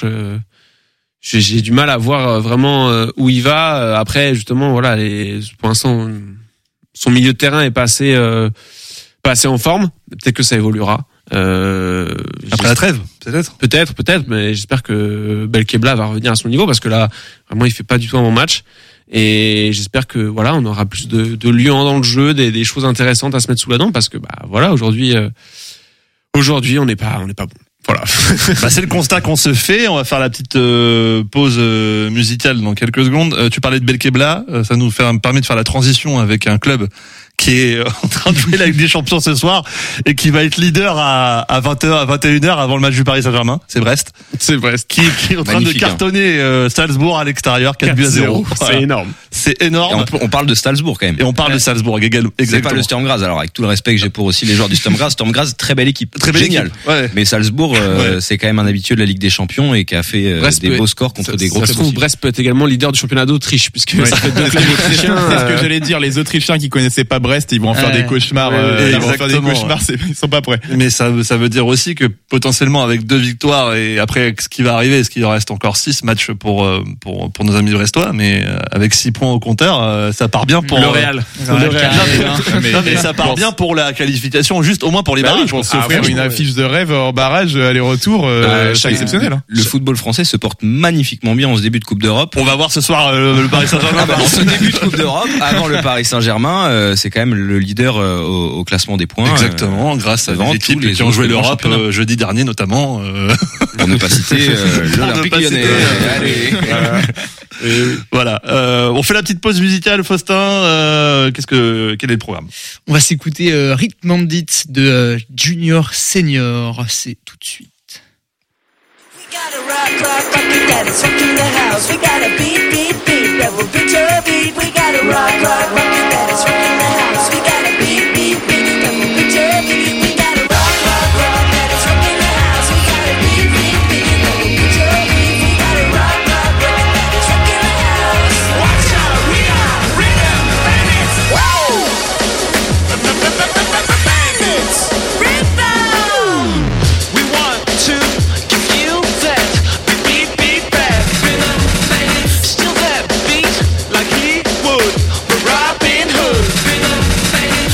j'ai, j'ai du mal à voir vraiment où il va. Après, justement, voilà, les, pour l'instant, son milieu de terrain est pas assez, euh, pas assez en forme. Peut-être que ça évoluera. Euh, Après la trêve, peut-être. Peut-être, peut-être, mais j'espère que Belkebla va revenir à son niveau parce que là, vraiment, il fait pas du tout un bon match. Et j'espère que voilà, on aura plus de, de liens dans le jeu, des, des choses intéressantes à se mettre sous la dent parce que bah voilà, aujourd'hui, euh, aujourd'hui, on n'est pas, on n'est pas bon. Voilà. Bah, c'est le constat qu'on se fait. On va faire la petite euh, pause euh, musicale dans quelques secondes. Euh, tu parlais de Belkebla, euh, ça nous fait, permet de faire la transition avec un club qui est en train de jouer la Ligue des Champions ce soir et qui va être leader à, à vingt heures, à vingt et une heures avant le match du Paris Saint-Germain. C'est Brest. C'est Brest. Qui, qui est en train Magnifique, de cartonner euh, Salzbourg à l'extérieur, quatre buts à zéro. C'est énorme. C'est énorme. On, on parle de Salzbourg quand même. Et on parle ouais. de Salzbourg, exactement. C'est pas le Sturm Graz. Alors avec tout le respect que j'ai pour aussi les joueurs du Sturm Graz, Sturm Graz, très belle équipe. Très belle Génial. Équipe. Ouais. Mais Salzbourg, euh, ouais. c'est quand même un habitué de la Ligue des Champions et qui a fait euh, des beaux scores contre ça, des gros clubs. Ça se trouve, Brest peut être également leader du championnat d'Autriche puisque ouais. ça fait deux clubs autrichiens. C'est ce que j'allais dire. Les Autrichiens qui connaissaient pas Brest, ils vont en faire des cauchemars. Euh, ils vont faire des cauchemars. C'est, ils sont pas prêts. Mais ça, ça veut dire aussi que potentiellement avec deux victoires et après ce qui va arriver, est-ce qu'il reste encore six matchs pour pour pour nos amis brestois, mais avec six points au compteur, ça part bien pour le Real. Le Real. Non, mais, non, mais ça part bien pour la qualification, juste au moins pour les bah barrages. Pour s'offrir une affiche de rêve hors barrage aller-retour, euh, c'est exceptionnel. Hein. Le football français se porte magnifiquement bien en ce début de Coupe d'Europe. On va voir ce soir euh, le Paris Saint-Germain. Ah bah, en ce début de Coupe d'Europe, avant le Paris Saint-Germain, euh, c'est quand même le leader euh, au, au classement des points. Exactement, euh, grâce à des équipes les qui ont joué l'Europe euh, jeudi dernier notamment. Euh... Pour ne pas citer euh, l'Olympique Lyonnais. Allez. Euh, voilà. Euh, on fait la petite pause musicale, Faustin. Euh, qu'est-ce que quel est le programme? On va s'écouter euh, Rhythm and Beat de euh, Junior Senior. C'est tout de suite. We got a rock, rock, rock it that is rocking the house. We got a beat, beat, beat that will beat your beat. We got a rock, rock, rock it that is rocking the house. We got a beat, beat, beat that will beat your beat. We got a rock, rock, rock that is rocking the house. We got a beat, beat, beat that will beat your beat. We got a rock, rock, rock that is rocking the house. Watch out, we are rhythm bandits. Woo! Bandits, rhythm. We want to give you that beat, beat, back. Rhythm bandits, steal that beat like he would. We're Robin Hood. Rhythm bandits.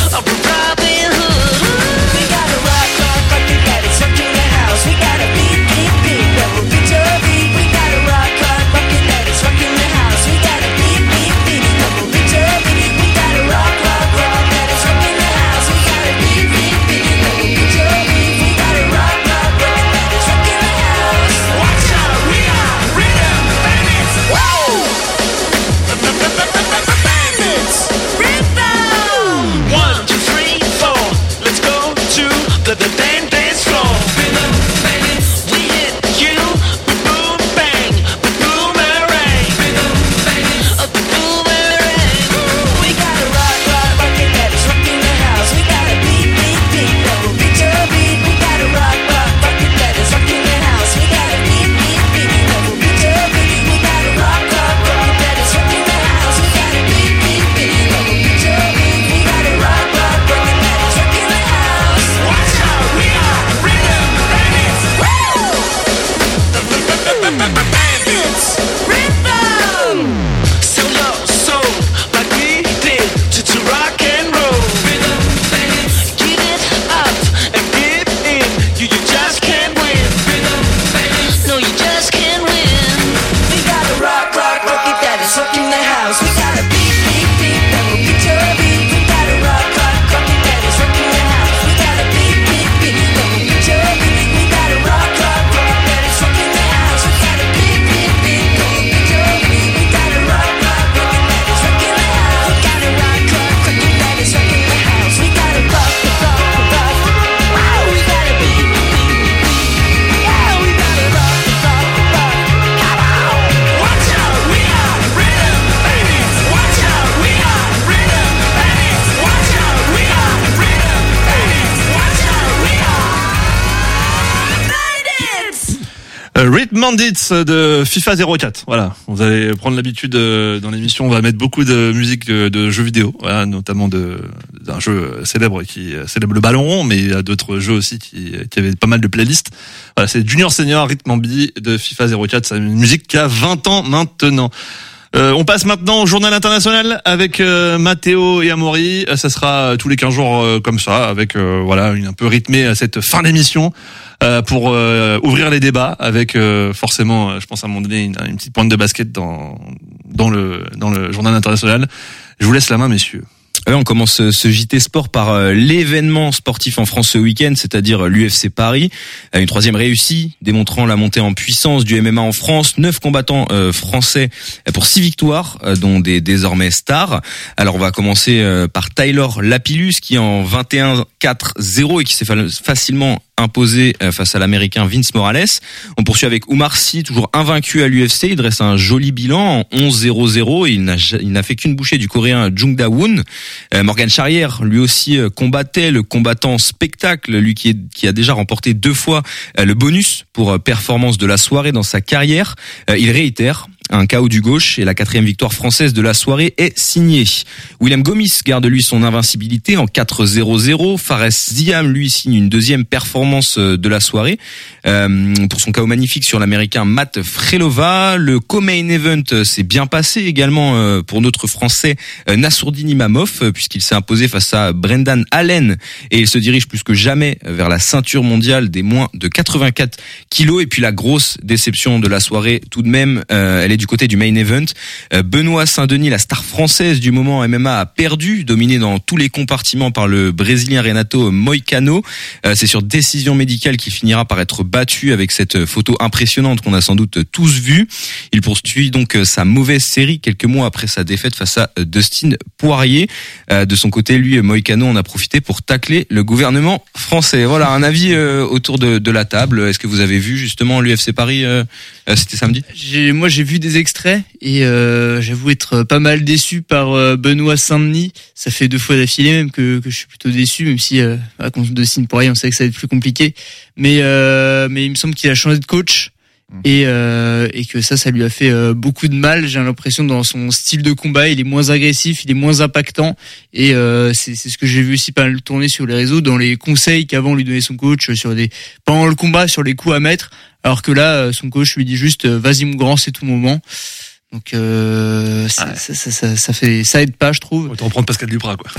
Euh, Rhythm Bandits de FIFA zéro quatre. Voilà, vous allez prendre l'habitude euh, dans l'émission, on va mettre beaucoup de musique de, de jeux vidéo, voilà, notamment de d'un jeu célèbre qui célèbre le ballon rond, mais il y a d'autres jeux aussi qui qui avaient pas mal de playlists. Voilà, c'est Junior Senior Rhythm Bandits de FIFA zéro quatre, c'est une musique qui a vingt ans maintenant. Euh, on passe maintenant au journal international avec euh, Matteo et Amaury. Ça sera tous les quinze jours euh, comme ça, avec euh, voilà une un peu rythmée à cette fin d'émission euh, pour euh, ouvrir les débats avec euh, forcément, je pense à un moment donné une, une petite pointe de basket dans dans le dans le journal international. Je vous laisse la main, messieurs. Ouais, on commence ce J T Sport par euh, l'événement sportif en France ce week-end, c'est-à-dire l'U F C Paris. Euh, une troisième réussie, démontrant la montée en puissance du M M A en France. Neuf combattants euh, français pour six victoires, euh, dont des désormais stars. Alors on va commencer euh, par Tyler Lapillus, qui est en vingt et un quatre zéro et qui s'est fa- facilement imposé face à l'américain Vince Morales. On poursuit avec Oumar Sy, toujours invaincu à l'U F C. Il dresse un joli bilan en onze zéro zéro et il n'a, il n'a fait qu'une bouchée du coréen Jung Da-woon. Euh, Morgan Charrière, lui aussi combattait, le combattant spectacle, lui qui, est, qui a déjà remporté deux fois le bonus pour performance de la soirée dans sa carrière. Euh, il réitère un K O du gauche et la quatrième victoire française de la soirée est signée. William Gomis garde lui son invincibilité en quatre zéro zéro. Fares Ziam lui signe une deuxième performance de la soirée euh, pour son K O magnifique sur l'américain Matt Frelova. Le co-main event s'est bien passé également euh, pour notre français euh, Nassourdine Imamov euh, puisqu'il s'est imposé face à Brendan Allen et il se dirige plus que jamais vers la ceinture mondiale des moins de quatre-vingt-quatre kilos. Et puis la grosse déception de la soirée tout de même, euh, elle est du côté du main event. Euh, Benoît Saint-Denis, la star française du moment en M M A, a perdu, dominé dans tous les compartiments par le Brésilien Renato Moicano. Euh, c'est sur décision médicale qu'il finira par être battu avec cette photo impressionnante qu'on a sans doute tous vue. Il poursuit donc sa mauvaise série quelques mois après sa défaite face à Dustin Poirier. Euh, de son côté, lui, Moicano en a profité pour tacler le gouvernement français. Voilà, un avis euh, autour de, de la table. Est-ce que vous avez vu justement l'U F C Paris euh, c'était samedi? J'ai, moi, j'ai vu des extraits et euh, j'avoue être pas mal déçu par euh, Benoît Saint-Denis. Ça fait deux fois d'affilée même que, que je suis plutôt déçu, même si euh, à contre de Dustin Poirier, on sait que ça va être plus compliqué. Mais euh, mais il me semble qu'il a changé de coach. Et, euh, et que ça, ça lui a fait euh, beaucoup de mal. J'ai l'impression dans son style de combat, il est moins agressif, il est moins impactant. Et euh, c'est, c'est ce que j'ai vu aussi pas mal tourner sur les réseaux, dans les conseils qu'avant lui donnait son coach sur des pendant le combat, sur les coups à mettre. Alors que là, son coach lui dit juste "Vas-y mon grand, c'est tout moment." Donc euh, ah ouais. ça, ça, ça, ça fait ça aide pas, je trouve. On va te reprendre Pascal Duprat, quoi.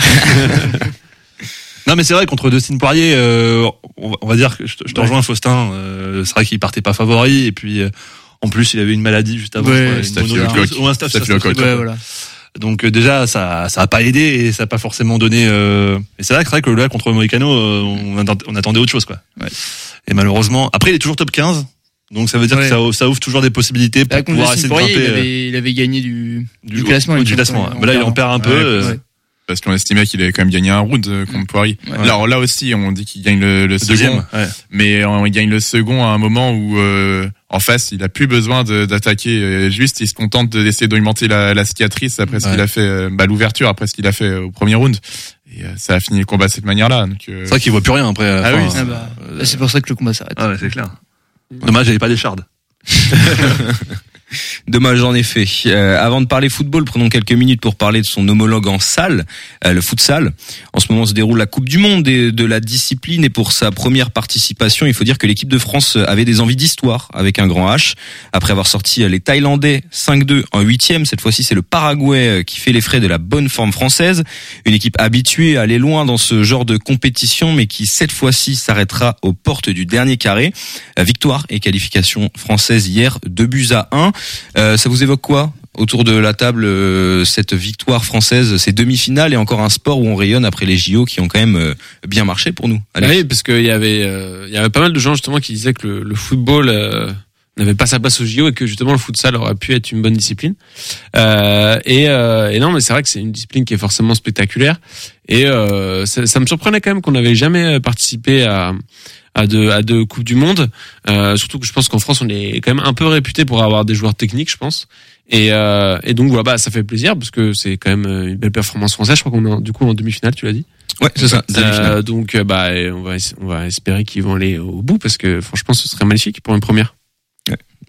Non mais c'est vrai, contre Dustin Poirier, euh, on va dire que je te, je te rejoins, Faustin. Euh, c'est vrai qu'il partait pas favori et puis euh, en plus il avait une maladie juste avant. Ouais, une staphylocoque. Ou un staphylocoque. Ouais, voilà. Donc euh, déjà ça ça a pas aidé et ça a pas forcément donné. Euh... Et c'est vrai que c'est vrai que là contre Moicano, euh, on, attendait, on attendait autre chose, quoi. Ouais. Et malheureusement, après il est toujours top quinze. Donc ça veut dire ouais. que ça, ça ouvre toujours des possibilités pour là, pouvoir essayer de grimper. Il avait, il avait gagné du, du, du classement. Du, du classement. Mais là il en perd un peu. Ouais, euh... ouais. Parce qu'on estimait qu'il avait quand même gagné un round contre Poirier. Ouais. Alors là aussi, on dit qu'il gagne le, le, le second, deuxième, ouais. mais on, il gagne le second à un moment où euh, en face, il a plus besoin de, d'attaquer. Juste, il se contente d'essayer d'augmenter la, la cicatrice après ce ouais. qu'il a fait, bah, l'ouverture après ce qu'il a fait au premier round. Et euh, ça a fini le combat de cette manière-là. Donc, euh... c'est vrai qu'il voit plus rien après. Ah enfin, oui, ah bah, euh, c'est pour ça que le combat s'arrête. Ah ouais, c'est clair. Dommage, j'avais pas des shards. Dommage en effet. Euh, avant de parler football, prenons quelques minutes pour parler de son homologue en salle, euh, le futsal. En ce moment se déroule la Coupe du Monde et de la discipline et pour sa première participation, il faut dire que l'équipe de France avait des envies d'histoire avec un grand H. Après avoir sorti les Thaïlandais cinq deux en huitième, cette fois-ci c'est le Paraguay qui fait les frais de la bonne forme française. Une équipe habituée à aller loin dans ce genre de compétition mais qui cette fois-ci s'arrêtera aux portes du dernier carré. Euh, victoire et qualification française hier, deux buts à un. Euh, ça vous évoque quoi autour de la table, euh, cette victoire française, ces demi-finales et encore un sport où on rayonne après les J O qui ont quand même euh, bien marché pour nous? Alex. Oui, parce qu'il y avait euh, il y avait pas mal de gens justement qui disaient que le, le football euh, n'avait pas sa place aux J O et que justement le futsal aurait pu être une bonne discipline. Euh, et, euh, et non, mais c'est vrai que c'est une discipline qui est forcément spectaculaire et euh, ça, ça me surprenait quand même qu'on n'avait jamais participé à à deux à deux coupes du monde, euh, surtout que je pense qu'en France on est quand même un peu réputé pour avoir des joueurs techniques, je pense, et euh, et donc voilà, bah ça fait plaisir parce que c'est quand même une belle performance française. Je crois qu'on est du coup en demi-finale, tu l'as dit. Ouais, c'est ça. Euh, donc bah on va on va espérer qu'ils vont aller au bout parce que franchement ce serait magnifique pour une première.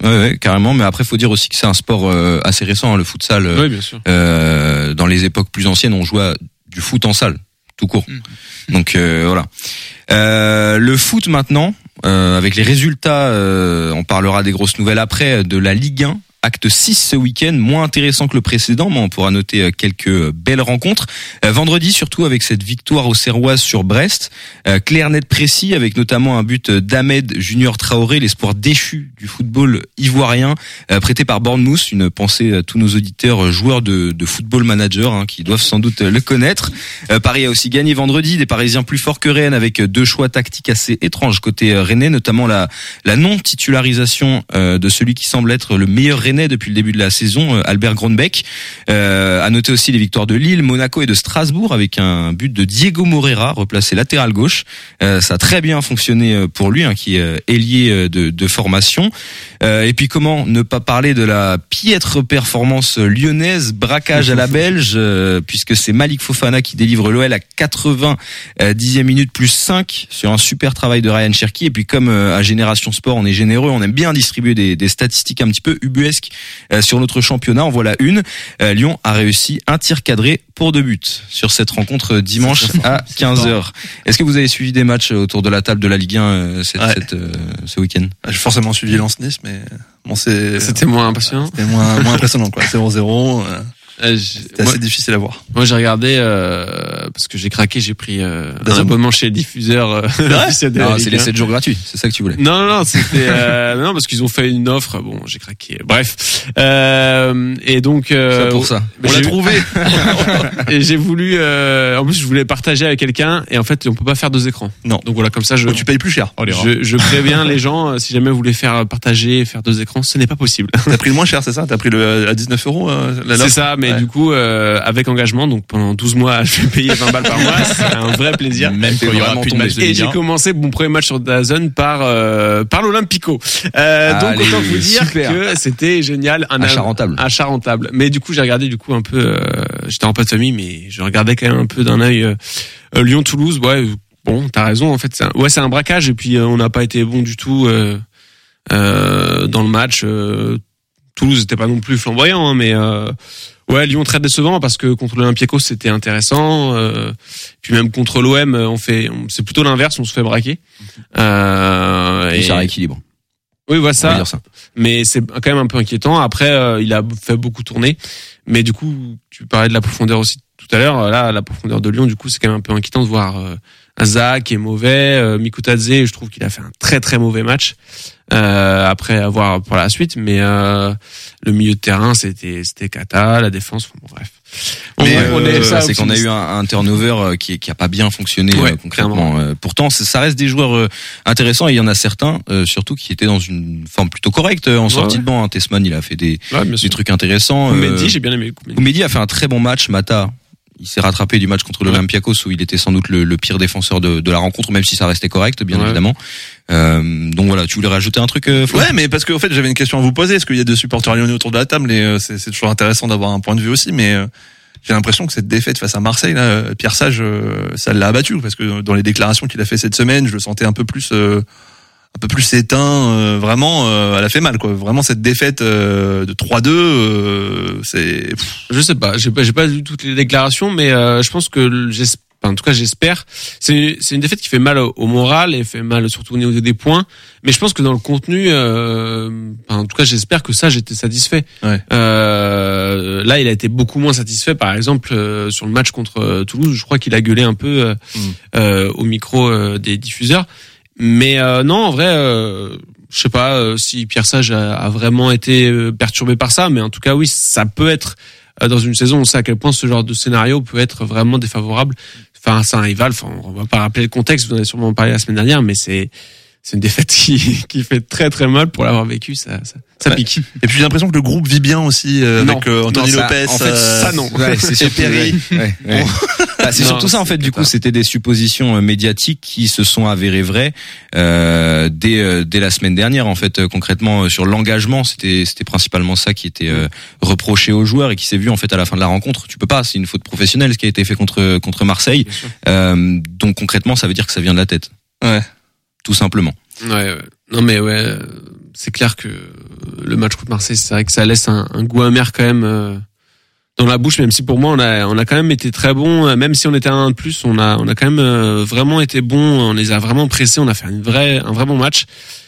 Ouais, ouais, carrément. Mais après, faut dire aussi que c'est un sport euh, assez récent, hein, le futsal. Oui, bien sûr. Euh, dans les époques plus anciennes, on jouait à du foot en salle, tout court. Mmh. Donc euh, voilà. Euh, le foot maintenant, euh, avec les résultats, euh, on parlera des grosses nouvelles après, de la Ligue un. Acte six ce week-end, moins intéressant que le précédent, mais on pourra noter quelques belles rencontres. Euh, vendredi, surtout avec cette victoire aux Serroises sur Brest, euh, clair, net, précis, avec notamment un but d'Ahmed Junior Traoré, l'espoir déchu du football ivoirien, euh, prêté par Bournemouth. Une pensée à tous nos auditeurs joueurs de, de football manager, hein, qui doivent sans doute le connaître. Euh, Paris a aussi gagné vendredi, des Parisiens plus forts que Rennes, avec deux choix tactiques assez étranges côté rennais, notamment la, la non-titularisation euh, de celui qui semble être le meilleur Rennais depuis le début de la saison, Albert Grönbeck. Euh, à noter aussi les victoires de Lille, Monaco et de Strasbourg, avec un but de Diego Moreira, replacé latéral gauche. Euh, ça a très bien fonctionné pour lui, hein, qui est ailier de, de formation. Euh, et puis comment ne pas parler de la piètre performance lyonnaise, braquage à la Belge, euh, puisque c'est Malik Fofana qui délivre l'O L à quatre-vingt-dixième minute plus cinq sur un super travail de Ryan Cherki. Et puis comme euh, à Génération Sport, on est généreux, on aime bien distribuer des, des statistiques un petit peu ubuesques sur notre championnat. En voilà une. Euh, Lyon a réussi un tir cadré pour deux buts sur cette rencontre dimanche à quinze heures. Est-ce que vous avez suivi des matchs autour de la table de la Ligue un euh, cette, ouais. cette, euh, ce week-end? J'ai forcément suivi Lens-Nice, mais bon, c'est c'était moins impressionnant. C'était moins moins impressionnant, quoi. zéro zéro. Euh... Euh, C'était assez difficile à voir. Moi, j'ai regardé euh, parce que j'ai craqué, j'ai pris euh, un abonnement chez les diffuseurs. Euh, ah, c'est les sept jours gratuits, c'est ça que tu voulais? Non, non, non, c'était euh, non parce qu'ils ont fait une offre. Bon, j'ai craqué. Bref, euh, et donc euh, ça pour ça. On l'a trouvé. Et j'ai voulu. Euh, en plus, je voulais partager avec quelqu'un, et en fait, on peut pas faire deux écrans. Non. Donc voilà, comme ça, je. Oh, tu payes plus cher. Oh, je, je préviens les gens, si jamais vous voulez faire partager, faire deux écrans, ce n'est pas possible. T'as pris le moins cher, c'est ça? T'as pris le à dix-neuf euros. Euh, c'est ça, mais ouais. Du coup, euh, avec engagement, donc pendant douze mois, je vais payer vingt balles par mois. C'est un vrai plaisir. Même quand il y aura plus de match de Ligue un. Et j'ai commencé mon premier match sur DAZN par euh, par l'Olympico. Euh, donc Allez, autant vous dire super. que c'était génial, un achat rentable. Achat rentable. Mais du coup, j'ai regardé du coup un peu. Euh, j'étais en pas de famille, mais je regardais quand même un peu d'un œil euh, euh, Lyon-Toulouse. Ouais, bon, t'as raison. En fait, c'est un, ouais, c'est un braquage. Et puis euh, on n'a pas été bon du tout euh, euh, dans le match. Euh, Toulouse n'était pas non plus flamboyant, hein, mais euh, ouais, Lyon très décevant parce que contre l'Olympiakos c'était intéressant. Euh, puis même contre l'O M, on fait, on, c'est plutôt l'inverse, on se fait braquer. Euh, et, et ça rééquilibre. Oui, voilà ça. On va dire ça. Mais c'est quand même un peu inquiétant. Après, euh, il a fait beaucoup tourner, mais du coup, tu parlais de la profondeur aussi tout à l'heure. Là, la profondeur de Lyon, du coup, c'est quand même un peu inquiétant de voir euh, Aza qui est mauvais, euh, Mikutadze, je trouve qu'il a fait un très très mauvais match. Euh, après avoir pour la suite, mais euh, le milieu de terrain c'était c'était cata, la défense, bon, bref. On, mais on euh, est ça, c'est qu'on a eu un, un turnover qui qui a pas bien fonctionné ouais, euh, concrètement. Euh, pourtant, ça reste des joueurs euh, intéressants et il y en a certains euh, surtout qui étaient dans une forme plutôt correcte euh, en sortie ouais. de banc. Hein. Tessman, il a fait des ouais, des trucs intéressants. Mehdi, euh, j'ai bien aimé. Mehdi a fait un très bon match. Mata, il s'est rattrapé du match contre l'Olympiakos où il était sans doute le, le pire défenseur de, de la rencontre, même si ça restait correct, bien ouais. évidemment. Euh, donc voilà, tu voulais rajouter un truc euh, Ouais, mais parce qu'en fait j'avais une question à vous poser. Est-ce qu'il y a deux supporters lyonnais autour de la table et euh, c'est, c'est toujours intéressant d'avoir un point de vue aussi, mais euh, j'ai l'impression que cette défaite face à Marseille, là, Pierre Sage, euh, ça l'a abattu parce que dans les déclarations qu'il a fait cette semaine, je le sentais un peu plus. Euh, un peu plus éteint, euh, vraiment, euh, elle a fait mal, quoi. Vraiment, cette défaite euh, de trois deux, euh, c'est... Pff. Je sais pas, j'ai pas, j'ai pas vu toutes les déclarations, mais euh, je pense que, j'espère, en tout cas j'espère, c'est, c'est une défaite qui fait mal au, au moral et fait mal surtout au niveau des points, mais je pense que dans le contenu, euh, en tout cas j'espère que ça, j'étais satisfait. Ouais. Euh, là, il a été beaucoup moins satisfait, par exemple, euh, sur le match contre euh, Toulouse, je crois qu'il a gueulé un peu euh, mmh. euh, au micro euh, des diffuseurs. Mais euh, non, en vrai, euh, je sais pas euh, si Pierre Sage a, a vraiment été euh, perturbé par ça, mais en tout cas, oui, ça peut être euh, dans une saison, on sait à quel point ce genre de scénario peut être vraiment défavorable. Enfin, c'est un rival. Enfin, on va pas rappeler le contexte. Vous en avez sûrement parlé la semaine dernière, mais c'est c'est une défaite qui qui fait très très mal pour l'avoir vécu. Ça ça, ça ouais. pique. Et puis j'ai l'impression que le groupe vit bien aussi euh, avec euh, Anthony non, ça, Lopez. En fait, euh, ça non. Ouais, c'est surtout, ouais, ouais, ouais. Bah, c'est non, surtout ça en fait. Du coup, c'était des suppositions médiatiques qui se sont avérées vraies euh, dès euh, dès la semaine dernière. En fait, euh, concrètement, euh, sur l'engagement, c'était c'était principalement ça qui était euh, reproché aux joueurs et qui s'est vu en fait à la fin de la rencontre. Tu peux pas, c'est une faute professionnelle ce qui a été fait contre contre Marseille. Euh, donc concrètement, ça veut dire que ça vient de la tête. Ouais. Tout simplement. Ouais. ouais. Non mais ouais. c'est clair que le match contre Marseille, c'est vrai que ça laisse un, un goût amer quand même euh, dans la bouche, même si pour moi on a on a quand même été très bon, même si on était à un de plus, on a on a quand même euh, vraiment été bon, on les a vraiment pressés, on a fait une vraie un vrai bon match.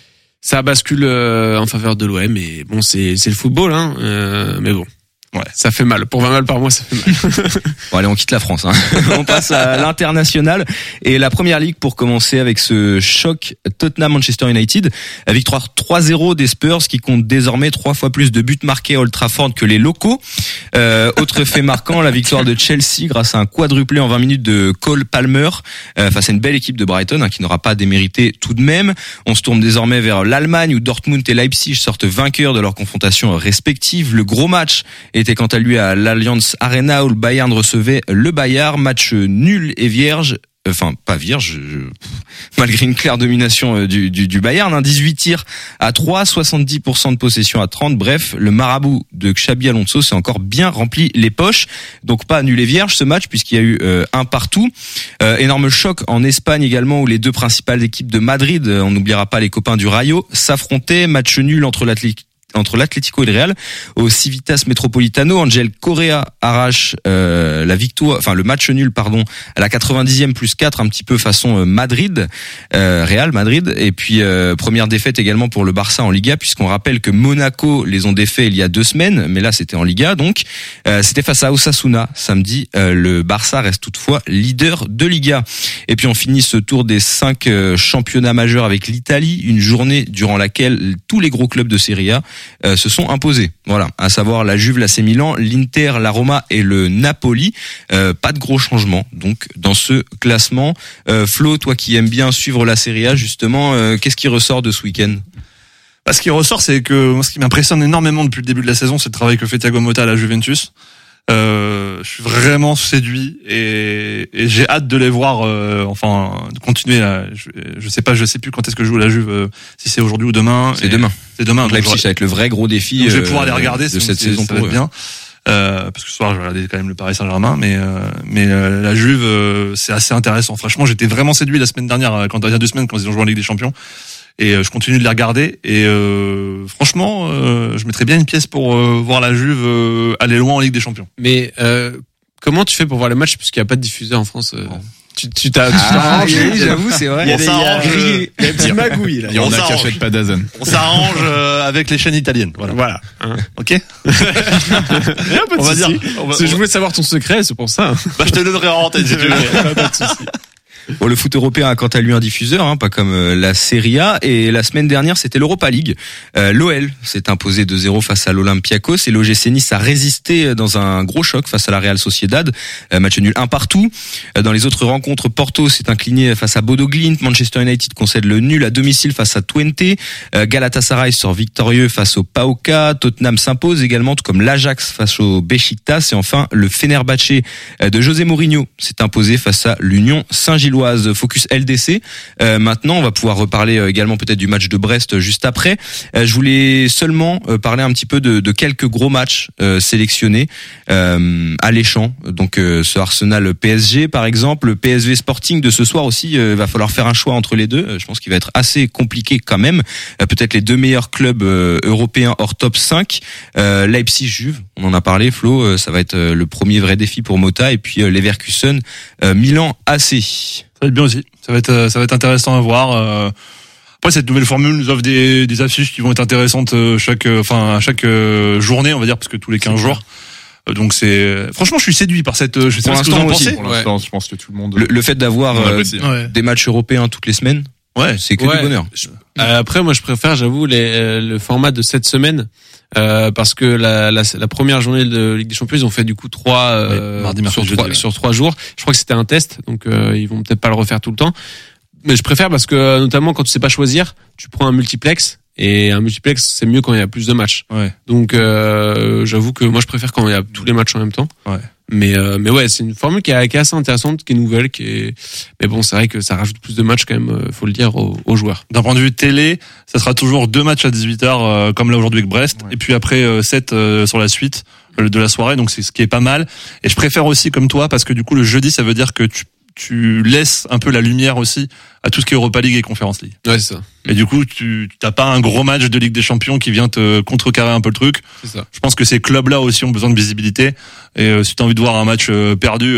Ça bascule euh, en faveur de l'O M, et bon, c'est c'est le football, hein, euh, mais bon. Ouais, ça fait mal. Pour vingt balles par mois, ça fait mal. Bon, allez, on quitte la France. Hein. On passe à l'international et la Première Ligue pour commencer avec ce choc Tottenham-Manchester United. La victoire trois zéro des Spurs qui compte désormais trois fois plus de buts marqués à Old Trafford que les locaux. Euh, autre fait marquant, la victoire de Chelsea grâce à un quadruplé en vingt minutes de Cole Palmer euh, face à une belle équipe de Brighton hein, qui n'aura pas démérité tout de même. On se tourne désormais vers l'Allemagne où Dortmund et Leipzig sortent vainqueurs de leurs confrontations respectives. Le gros match est était quant à lui à l'Allianz Arena où le Bayern recevait le Bayern, match nul et vierge. Enfin, pas vierge, je... malgré une claire domination du, du, du Bayern, hein, dix-huit tirs à trois, soixante-dix pour cent de possession à trente. Bref, le marabout de Xabi Alonso s'est encore bien rempli les poches. Donc pas nul et vierge ce match puisqu'il y a eu euh, un partout. Euh, énorme choc en Espagne également où les deux principales équipes de Madrid, on n'oubliera pas les copains du Rayo, s'affrontaient. Match nul entre l'Atlético entre l'Atlético et le Real au Civitas Metropolitano. Angel Correa arrache euh, la victoire, enfin le match nul pardon à la quatre-vingt-dixième plus quatre, un petit peu façon euh, Madrid, euh, Real Madrid. Et puis euh, première défaite également pour le Barça en Liga puisqu'on rappelle que Monaco les ont défaits il y a deux semaines, mais là c'était en Liga donc euh, c'était face à Osasuna samedi. Euh, le Barça reste toutefois leader de Liga. Et puis on finit ce tour des cinq euh, championnats majeurs avec l'Italie, une journée durant laquelle tous les gros clubs de Serie A Euh, se sont imposés. Voilà, à savoir la Juve, l'A C Milan, l'Inter, la Roma et le Napoli. Euh, pas de gros changements donc dans ce classement. Euh, Flo, toi qui aimes bien suivre la Serie A justement, euh, qu'est-ce qui ressort de ce week-end? Bah, ce qui ressort, c'est que moi, ce qui m'impressionne énormément depuis le début de la saison, c'est le travail que fait Thiago Motta à la Juventus. Euh, je suis vraiment séduit et, et j'ai hâte de les voir, euh, enfin, de continuer. À, je, je sais pas, je sais plus quand est-ce que je joue la Juve, euh, si c'est aujourd'hui ou demain. C'est demain. C'est demain. Leipzig, ça va être le vrai gros défi. Donc, je vais pouvoir les regarder de cette saison ça va être bien. Euh, parce que ce soir, je vais regarder quand même le Paris Saint-Germain, mais euh, mais euh, la Juve, euh, c'est assez intéressant. Franchement, j'étais vraiment séduit la semaine dernière, quand il y a deux semaines, quand ils ont joué en Ligue des Champions. Et euh, je continue de les regarder. Et euh, franchement, euh, je mettrais bien une pièce pour euh, voir la Juve euh, aller loin en Ligue des Champions. Mais euh, comment tu fais pour voir les matchs puisqu'il n'y a pas de diffuseur en France euh... Tu, tu t'as, tu ah, oui, j'avoue, c'est vrai. Il y a des, il y a des magouilles, là. Il y en a qui achètent pas d'A Z N. On s'arrange euh, avec les chaînes italiennes. Voilà. Voilà. Hein. Ok. On va dire. On va, je voulais savoir ton secret, c'est pour ça. Bah, je te le donnerai en antenne si tu veux. Pas de souci. Bon, le foot européen a quant à lui un diffuseur, hein, pas comme euh, la Serie A. Et la semaine dernière, c'était l'Europa League. Euh, L'O L s'est imposé deux zéro face à l'Olympiakos et l'O G C Nice a résisté dans un gros choc face à la Real Sociedad. Euh, match nul un partout. Euh, dans les autres rencontres, Porto s'est incliné face à Bodo Glimt. Manchester United concède le nul à domicile face à Twente. Euh, Galatasaray sort victorieux face au P A O K. Tottenham s'impose également, tout comme l'Ajax face au Beşiktaş. Et enfin, le Fenerbahçe de José Mourinho s'est imposé face à l'Union Saint-Gilloise. Focus L D C. Euh, maintenant, on va pouvoir reparler également peut-être du match de Brest juste après. Euh, je voulais seulement euh, parler un petit peu de, de quelques gros matchs euh, sélectionnés euh, alléchants. Donc euh, ce Arsenal P S G par exemple, le P S V Sporting de ce soir aussi. Euh, va falloir faire un choix entre les deux. Euh, je pense qu'il va être assez compliqué quand même. Euh, peut-être les deux meilleurs clubs euh, européens hors top cinq. Euh, Leipzig Juve, on en a parlé. Flo, euh, ça va être euh, le premier vrai défi pour Motta. Et puis euh, Leverkusen, euh, Milan A C. Ça va être bien aussi. Ça va être, ça va être intéressant à voir. Après, cette nouvelle formule nous offre des, des affiches qui vont être intéressantes chaque, enfin, à chaque journée, on va dire, parce que tous les quinze jours. Donc c'est, franchement, je suis séduit par cette, je sais pour pas ce que vous en pensez. Pour l'instant, je pense que tout le monde. Le, le fait d'avoir euh, ouais. des matchs européens toutes les semaines. Ouais. C'est que ouais. du bonheur. Euh, après, moi, je préfère, j'avoue, les, le format de cette semaine. Euh, parce que la, la, la première journée de Ligue des Champions, ils ont fait du coup trois euh, ouais, mardi, mercredi, sur, trois, sur trois jours. Je crois que c'était un test, donc euh, ils vont peut-être pas le refaire tout le temps. Mais je préfère parce que notamment quand tu sais pas choisir, tu prends un multiplex et un multiplex c'est mieux quand il y a plus de matchs. Ouais. Donc euh, j'avoue que moi je préfère quand il y a tous les matchs en même temps. Ouais. Mais euh, mais ouais, c'est une formule qui est, qui est assez intéressante, qui est nouvelle, qui est. Mais bon, c'est vrai que ça rajoute plus de matchs quand même, faut le dire aux, aux joueurs. D'un point de vue télé, ça sera toujours deux matchs à dix-huit heures euh, comme là aujourd'hui avec Brest, ouais. Et puis après euh, sept euh, sur la suite euh, de la soirée, donc c'est ce qui est pas mal. Et je préfère aussi comme toi parce que du coup le jeudi, ça veut dire que tu tu laisses un peu la lumière aussi à tout ce qui est Europa League et Conference League. Ouais, c'est ça. Et du coup, tu t'as pas un gros match de Ligue des Champions qui vient te contrecarrer un peu le truc. C'est ça. Je pense que ces clubs-là aussi ont besoin de visibilité. Et euh, si t'as envie de voir un match euh, perdu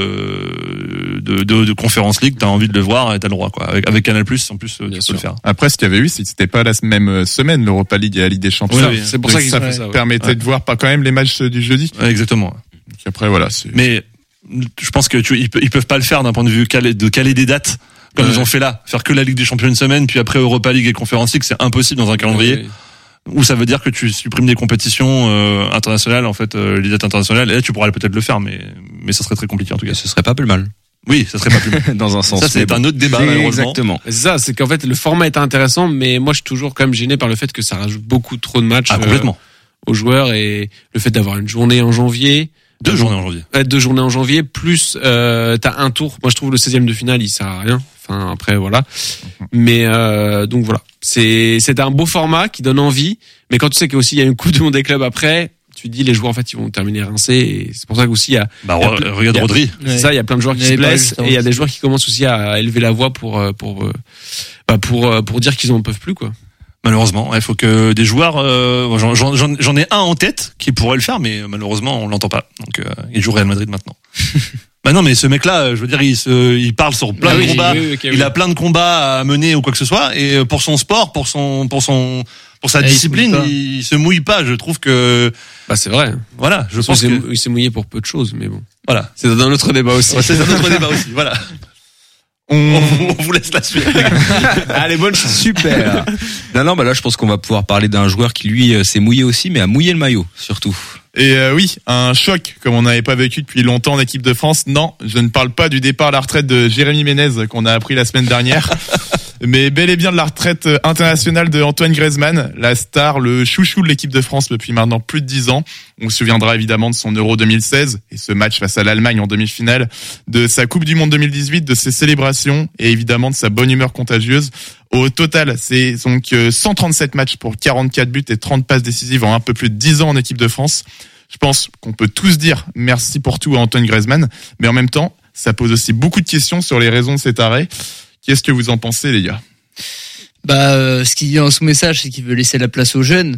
de de, de de Conference League, t'as envie de le voir et t'as le droit quoi. Avec, avec Canal+, en plus, euh, tu peux sûr. le faire. Après, ce qu'il y avait eu, c'est que c'était pas la même semaine l'Europa League et la Ligue des Champions. Oui, oui. C'est pour Donc ça qu'ils ont fait ça. Ouais. permettait Ouais. de voir pas quand même les matchs du jeudi. Ouais, exactement. Donc après, voilà. C'est... Mais je pense que tu, ils, pe- ils peuvent pas le faire d'un point de vue calé, de caler des dates comme Ouais. ils ont fait là. Faire que la Ligue des Champions une semaine, puis après Europa League et Conference League, c'est impossible dans un calendrier. Ouais. Où ça veut dire que tu supprimes des compétitions euh, internationales, en fait, euh, les dates internationales. Et là, tu pourras peut-être le faire, mais mais ça serait très compliqué en tout cas. Et ce serait pas plus mal. Oui, ça serait pas plus mal. Dans un sens. Ça, c'est mais bon. un autre débat, malheureusement. Exactement. C'est ça, c'est qu'en fait le format est intéressant, mais moi je suis toujours quand même gêné par le fait que ça rajoute beaucoup trop de matchs Ah, complètement. euh, aux joueurs et le fait d'avoir une journée en janvier. Deux journées en janvier. Ouais, deux journées en janvier, plus euh, t'as un tour. Moi je trouve le seizième de finale il sert à rien. Enfin après voilà. Mais euh, donc voilà, c'est c'est un beau format qui donne envie, mais quand tu sais qu'aussi il y a une Coupe du Monde des clubs après, tu te dis les joueurs en fait ils vont terminer rincés et c'est pour ça qu'aussi il y a Bah, il y a re- ple- regarde il y a- Rodri. c'est ça, il y a plein de joueurs qui On se avait parlé blessent juste avant. et il y a des joueurs qui commencent aussi à élever la voix pour euh, pour euh, bah pour euh, pour dire qu'ils en peuvent plus quoi. Malheureusement, il faut que des joueurs. Euh, j'en, j'en, j'en- j'en ai un en tête qui pourrait le faire, mais malheureusement, on l'entend pas. Donc, euh, il joue Real Madrid maintenant. Bah non, mais ce mec-là, je veux dire, il se, il parle sur plein Ah de oui, combats. oui, oui, ok, il oui. a plein de combats à mener ou quoi que ce soit. Et pour son sport, pour son, pour son, pour sa Et il se discipline, mouille pas. il, il se mouille pas. Je trouve que, Bah c'est vrai. voilà, je Je pense pense que, il s'est mouillé pour peu de choses, mais bon. voilà. C'est dans un autre débat aussi. Ouais, c'est un autre débat aussi. Voilà. On, vous- on vous laisse la suite. Allez, bonne chance. Super. Non, non, bah là, je pense qu'on va pouvoir parler d'un joueur qui lui euh, s'est mouillé aussi, mais a mouillé le maillot surtout. Et euh, oui, un choc comme on n'avait pas vécu depuis longtemps en équipe de France. Non, je ne parle pas du départ à la retraite de Jérémy Ménez qu'on a appris la semaine dernière, mais bel et bien de la retraite internationale de Antoine Griezmann, la star, le chouchou de l'équipe de France depuis maintenant plus de dix ans. On se souviendra évidemment de son Euro deux mille seize et ce match face à l'Allemagne en demi-finale, de sa Coupe du Monde deux mille dix-huit, de ses célébrations et évidemment de sa bonne humeur contagieuse. Au total, c'est donc cent trente-sept matchs pour quarante-quatre buts et trente passes décisives en un peu plus de dix ans en équipe de France. Je pense qu'on peut tous dire merci pour tout à Antoine Griezmann, mais en même temps, ça pose aussi beaucoup de questions sur les raisons de cet arrêt. Qu'est-ce que vous en pensez, les gars ? Bah, euh, ce qu'il dit dans son message, c'est qu'il veut laisser la place aux jeunes.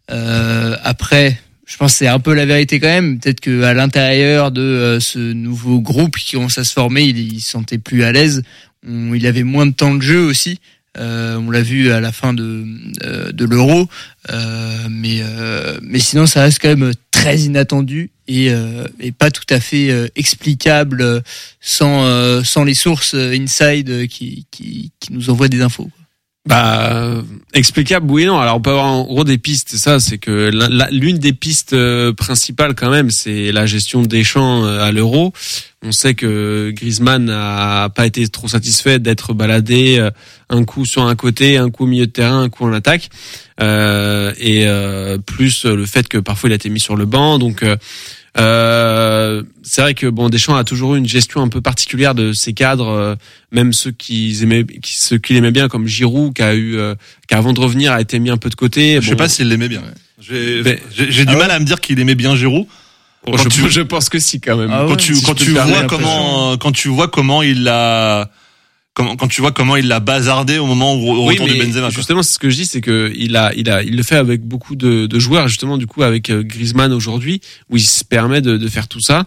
Euh, après, je pense que c'est un peu la vérité quand même. Peut-être que à l'intérieur de euh, ce nouveau groupe qui commence à se former, il, il se sentait plus à l'aise. On, il avait moins de temps de jeu aussi. Euh, on l'a vu à la fin de euh, de l'Euro, euh, mais euh, mais sinon ça reste quand même très inattendu et euh, et pas tout à fait euh, explicable euh, sans euh, sans les sources euh, inside euh, qui qui qui nous envoient des infos. Bah, euh, explicable, oui et non. Alors, on peut avoir en gros des pistes. Ça, c'est que la- la- l'une des pistes euh, principales, quand même, c'est la gestion des champs euh, à l'Euro. On sait que Griezmann n'a pas été trop satisfait d'être baladé euh, un coup sur un côté, un coup au milieu de terrain, un coup en attaque. Euh, et euh, plus le fait que parfois il a été mis sur le banc. Donc, euh, Euh, c'est vrai que bon, Deschamps a toujours eu une gestion un peu particulière de ses cadres, euh, même ceux qui aimaient, qui, ceux qu'il aimait bien, comme Giroud, qui a eu, euh, qui avant de revenir a été mis un peu de côté. Je Bon, sais pas s'il l'aimait bien. J'ai, Mais- j'ai, j'ai du Ah mal ouais à me dire qu'il aimait bien Giroud. Quand je, tu- je pense que si quand même. Ah ouais, quand tu si quand je peux tu te vois permettre, comment quand tu vois comment il l'a comment quand tu vois comment il l'a bazardé au moment où au Oui, retour mais de Benzema. quoi. justement, c'est ce que je dis, c'est que il a, il a, il le fait avec beaucoup de, de joueurs, justement, du coup, avec euh, Griezmann aujourd'hui, où il se permet de, de faire tout ça.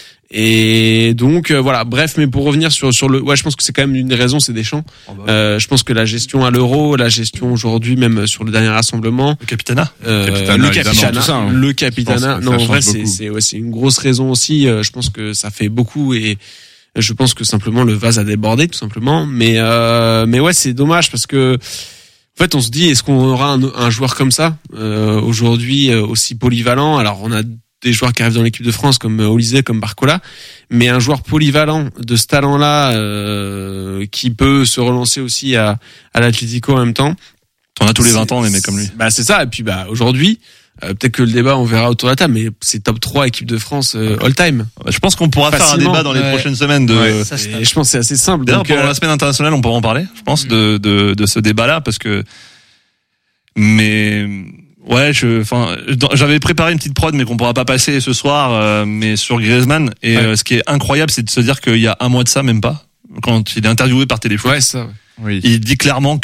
Et donc euh, voilà. Bref, mais pour revenir sur sur le, ouais, je pense que c'est quand même une des raisons, c'est Deschamps. Oh bah, Euh, je pense que la gestion à l'Euro, la gestion aujourd'hui, même sur le dernier rassemblement, le capitana. euh, Capitana, le évidemment, capitana, tout ça, hein. le Je capitana. pense que Non, ça en vrai, change c'est beaucoup. c'est ouais, c'est une grosse raison aussi. Euh, je pense que ça fait beaucoup et je pense que simplement le vase a débordé tout simplement. Mais euh, mais ouais, c'est dommage parce que en fait, on se dit, est-ce qu'on aura un, un joueur comme ça euh, aujourd'hui euh, aussi polyvalent? Alors, on a des joueurs qui arrivent dans l'équipe de France comme euh, Olysée, comme Barcola, mais un joueur polyvalent de ce talent-là euh, qui peut se relancer aussi à, à l'Atlético en même temps. T'en as tous les C'est- vingt ans, les mecs comme lui. Bah c'est ça. Et puis bah aujourd'hui, euh, peut-être que le débat on verra autour de la table, mais c'est top trois équipe de France euh, all time. Je pense qu'on pourra faire un Facilement, débat dans les ouais. prochaines semaines de. Ouais. Ça, c'est Et je pense que c'est assez simple. D'ailleurs, Donc, pendant euh, la semaine internationale, on pourra en parler, je pense, de, de, de ce débat-là, parce que, mais, Ouais, je, enfin, j'avais préparé une petite prod, mais qu'on pourra pas passer ce soir, euh, mais sur Griezmann. Et ouais. euh, ce qui est incroyable, c'est de se dire qu'il y a un mois de ça, même pas, quand il est interviewé par Téléfoot. Ouais, ça. Ouais. Oui. Il dit clairement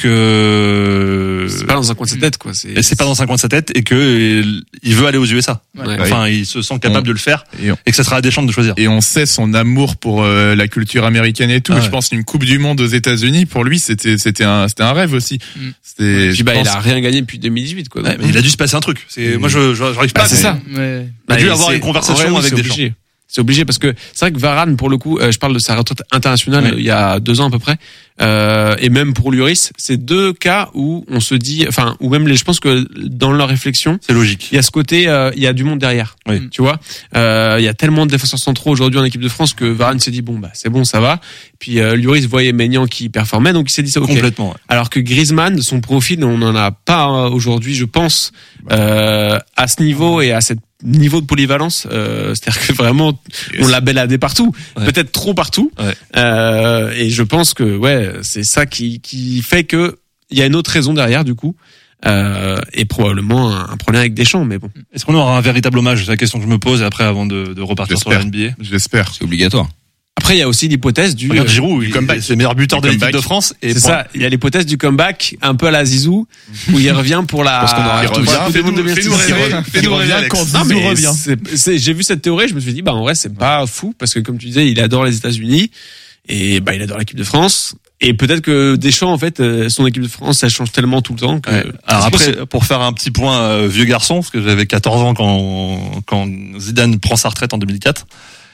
que c'est pas dans un coin de sa tête, quoi. C'est, c'est pas dans un coin de sa tête et que il veut aller aux U S A. Ouais. Enfin, il se sent capable on... de le faire et, on... et que ça sera à Deschamps de choisir. Et on sait son amour pour euh, la culture américaine et tout. Ah ouais. Je pense qu'une Coupe du Monde aux États-Unis, pour lui, c'était c'était un c'était un rêve aussi. Mm. C'était. Ouais, puis bah, pense... il a rien gagné depuis deux mille dix-huit, quoi. Ouais, mais il a dû se passer un truc. C'est, mmh. moi, je j'arrive pas. Bah, c'est ça. Ouais. Il a dû avoir une conversation avec Deschamps. C'est obligé parce que c'est vrai que Varane, pour le coup, euh, je parle de sa retraite internationale ouais. il y a deux ans à peu près, euh, et même pour Lloris, c'est deux cas où on se dit, enfin, ou même les, je pense que dans leur réflexion, c'est logique. Il y a ce côté, euh, il y a du monde derrière, oui. tu vois. Euh, il y a tellement de défenseurs centraux aujourd'hui en équipe de France que Varane s'est dit bon bah c'est bon, ça va. Puis euh, Lloris voyait Maignan qui performait, donc il s'est dit ça ok. Complètement. Ouais. Alors que Griezmann, son profil, on n'en a pas aujourd'hui, je pense, euh, à ce niveau et à cette niveau de polyvalence, euh, c'est-à-dire que vraiment on l'a baladé partout, ouais. peut-être trop partout, ouais. euh, et je pense que ouais c'est ça qui qui fait que il y a une autre raison derrière du coup, euh, et probablement un, un problème avec Deschamps, mais bon. Est-ce qu'on aura un véritable hommage? C'est la question que je me pose après avant de, de repartir J'espère. sur la N B A. J'espère. C'est obligatoire. Après, il y a aussi l'hypothèse du Regarde Giroud, il comeback, c'est le meilleur buteur de l'équipe de France. Et c'est pour... ça. Il y a l'hypothèse du comeback, un peu à la Zizou, où il revient pour la. Parce qu'on aura revient. Fais-nous rêver. Fais-nous rêver quand Zizou revient. C'est, c'est, j'ai vu cette théorie, je me suis dit, bah en vrai, c'est pas fou parce que comme tu disais, il adore les États-Unis et bah il adore l'équipe de France. Et peut-être que Deschamps, en fait, son équipe de France, ça change tellement tout le temps que. Ouais. Alors après, pour faire un petit point euh, vieux garçon, parce que j'avais quatorze ans quand quand Zidane prend sa retraite en deux mille quatre,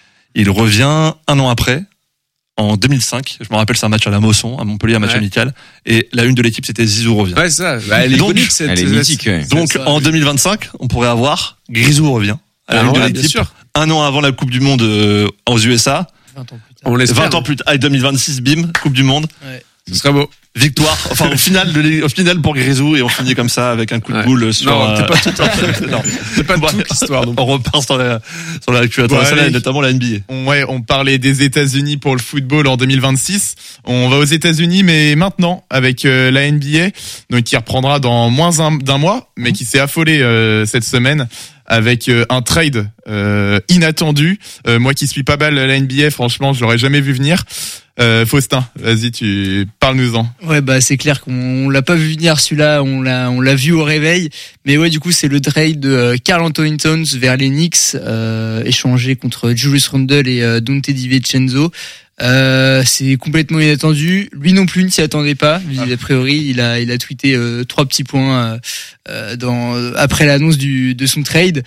il revient un an après. En deux mille cinq, je me rappelle, c'est un match à la Mosson, à Montpellier, un match ouais. amical. Et la une de l'équipe, c'était Zizou revient. Ouais, c'est ça. Bah, elle est donc, connue, cette, elle est mythique. Ouais. Donc, ça, en oui. deux mille vingt-cinq, on pourrait avoir Grisou revient à la ah, une ouais, de l'équipe. Un an avant la Coupe du Monde euh, aux U S A. vingt ans plus tard. On l'espère. vingt ans plus tard. deux mille vingt-six, bim, Coupe du Monde. Ouais. Ce serait beau. Victoire, enfin au final, de, au final pour Grisou, et on finit comme ça avec un coup de ouais. boule sur. Non, euh... t'es pas tout en fait. Non, t'es pas bon, toute l'histoire. Donc. On repart sur la sur la l'actu internationale, notamment la N B A. On, ouais, on parlait des États-Unis pour le football en deux mille vingt-six. On va aux États-Unis, mais maintenant avec euh, la N B A, donc qui reprendra dans moins un, d'un mois, mais qui s'est affolé euh, cette semaine avec euh, un trade euh, inattendu. Euh, moi qui suis pas mal la N B A, franchement, je l'aurais jamais vu venir. Euh, Faustin, vas-y, tu parle-nous-en. Ouais, bah c'est clair qu'on on l'a pas vu venir celui-là, on l'a on l'a vu au réveil. Mais ouais, du coup, c'est le trade de Karl Anthony Towns vers les Knicks, euh, échangé contre Julius Randle et euh, Dante DiVincenzo. Euh, c'est complètement inattendu. Lui non plus ne s'y attendait pas. Ah. A priori, il a il a tweeté euh, trois petits points euh, dans après l'annonce du de son trade.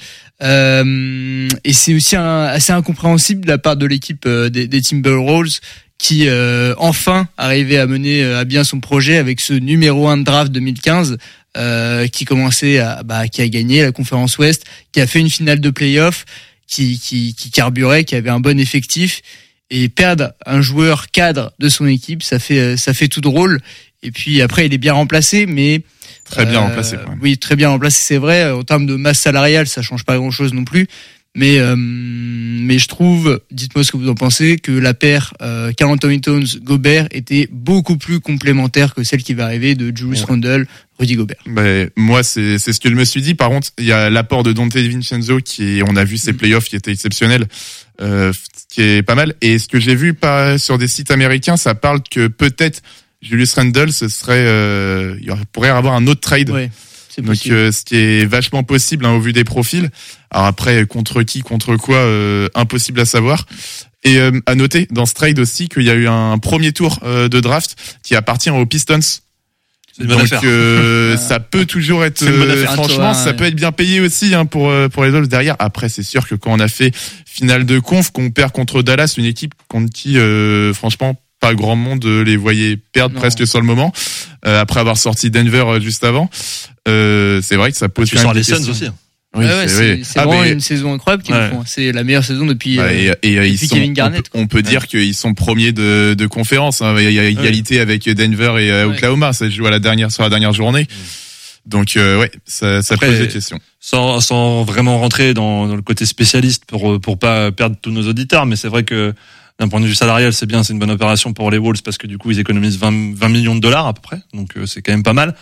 Euh, et c'est aussi un, assez incompréhensible de la part de l'équipe euh, des, des Timberwolves, qui euh, enfin arrivait à mener à bien son projet avec ce numéro un de draft deux mille quinze, euh, qui commençait à bah qui a gagné la conférence Ouest, qui a fait une finale de play-off, qui qui qui carburait, qui avait un bon effectif, et perdre un joueur cadre de son équipe, ça fait ça fait tout drôle. Et puis après, il est bien remplacé, mais très bien euh, remplacé. Ouais. Oui, très bien remplacé, c'est vrai. En termes de masse salariale, ça change pas grand-chose non plus. Mais euh, mais je trouve, dites-moi ce que vous en pensez, que la paire euh, Karl Anthony Towns Gobert était beaucoup plus complémentaire que celle qui va arriver de Julius ouais. Randle, Rudy Gobert. Ben moi c'est c'est ce que je me suis dit. Par contre, il y a l'apport de Dante DiVincenzo qui, on a vu ses playoffs qui étaient exceptionnels, euh, qui est pas mal. Et ce que j'ai vu pas sur des sites américains, ça parle que peut-être Julius Randle, ce serait, euh, il pourrait y avoir un autre trade. Ouais. Donc euh, ce qui est vachement possible hein, au vu des profils. Alors après contre qui, contre quoi, euh, impossible à savoir. Et euh, à noter dans ce trade aussi qu'il y a eu un premier tour euh, de draft qui appartient aux Pistons. C'est une bonne Donc affaire. Euh, ça peut toujours être euh, franchement, ça peut être bien payé aussi hein, pour pour les Wolves derrière. Après c'est sûr que quand on a fait finale de conf, qu'on perd contre Dallas, une équipe contre qui euh, franchement pas grand monde les voyait perdre non. presque sur le moment, euh, après avoir sorti Denver euh, juste avant. Euh, c'est vrai que ça pose quand même des questions. Aussi. Oui, ouais, ouais, c'est, c'est, c'est ah, vraiment mais... une saison incroyable qu'ils ouais. font. C'est la meilleure saison depuis, bah, et, et, depuis ils sont, Kevin Garnett. On peut, on peut dire ouais. qu'ils sont premiers de, de conférence. Hein. Il y a égalité ouais. avec Denver et euh, Oklahoma. Ouais. Ça se joue à la dernière, sur la dernière journée. Donc euh, ouais, ça, ça Après, pose des questions. Sans, sans vraiment rentrer dans, dans le côté spécialiste pour pour pas perdre tous nos auditeurs, mais c'est vrai que d'un point de vue salarial, c'est bien, c'est une bonne opération pour les Wolves parce que du coup ils économisent vingt, vingt millions de dollars à peu près, donc euh, c'est quand même pas mal.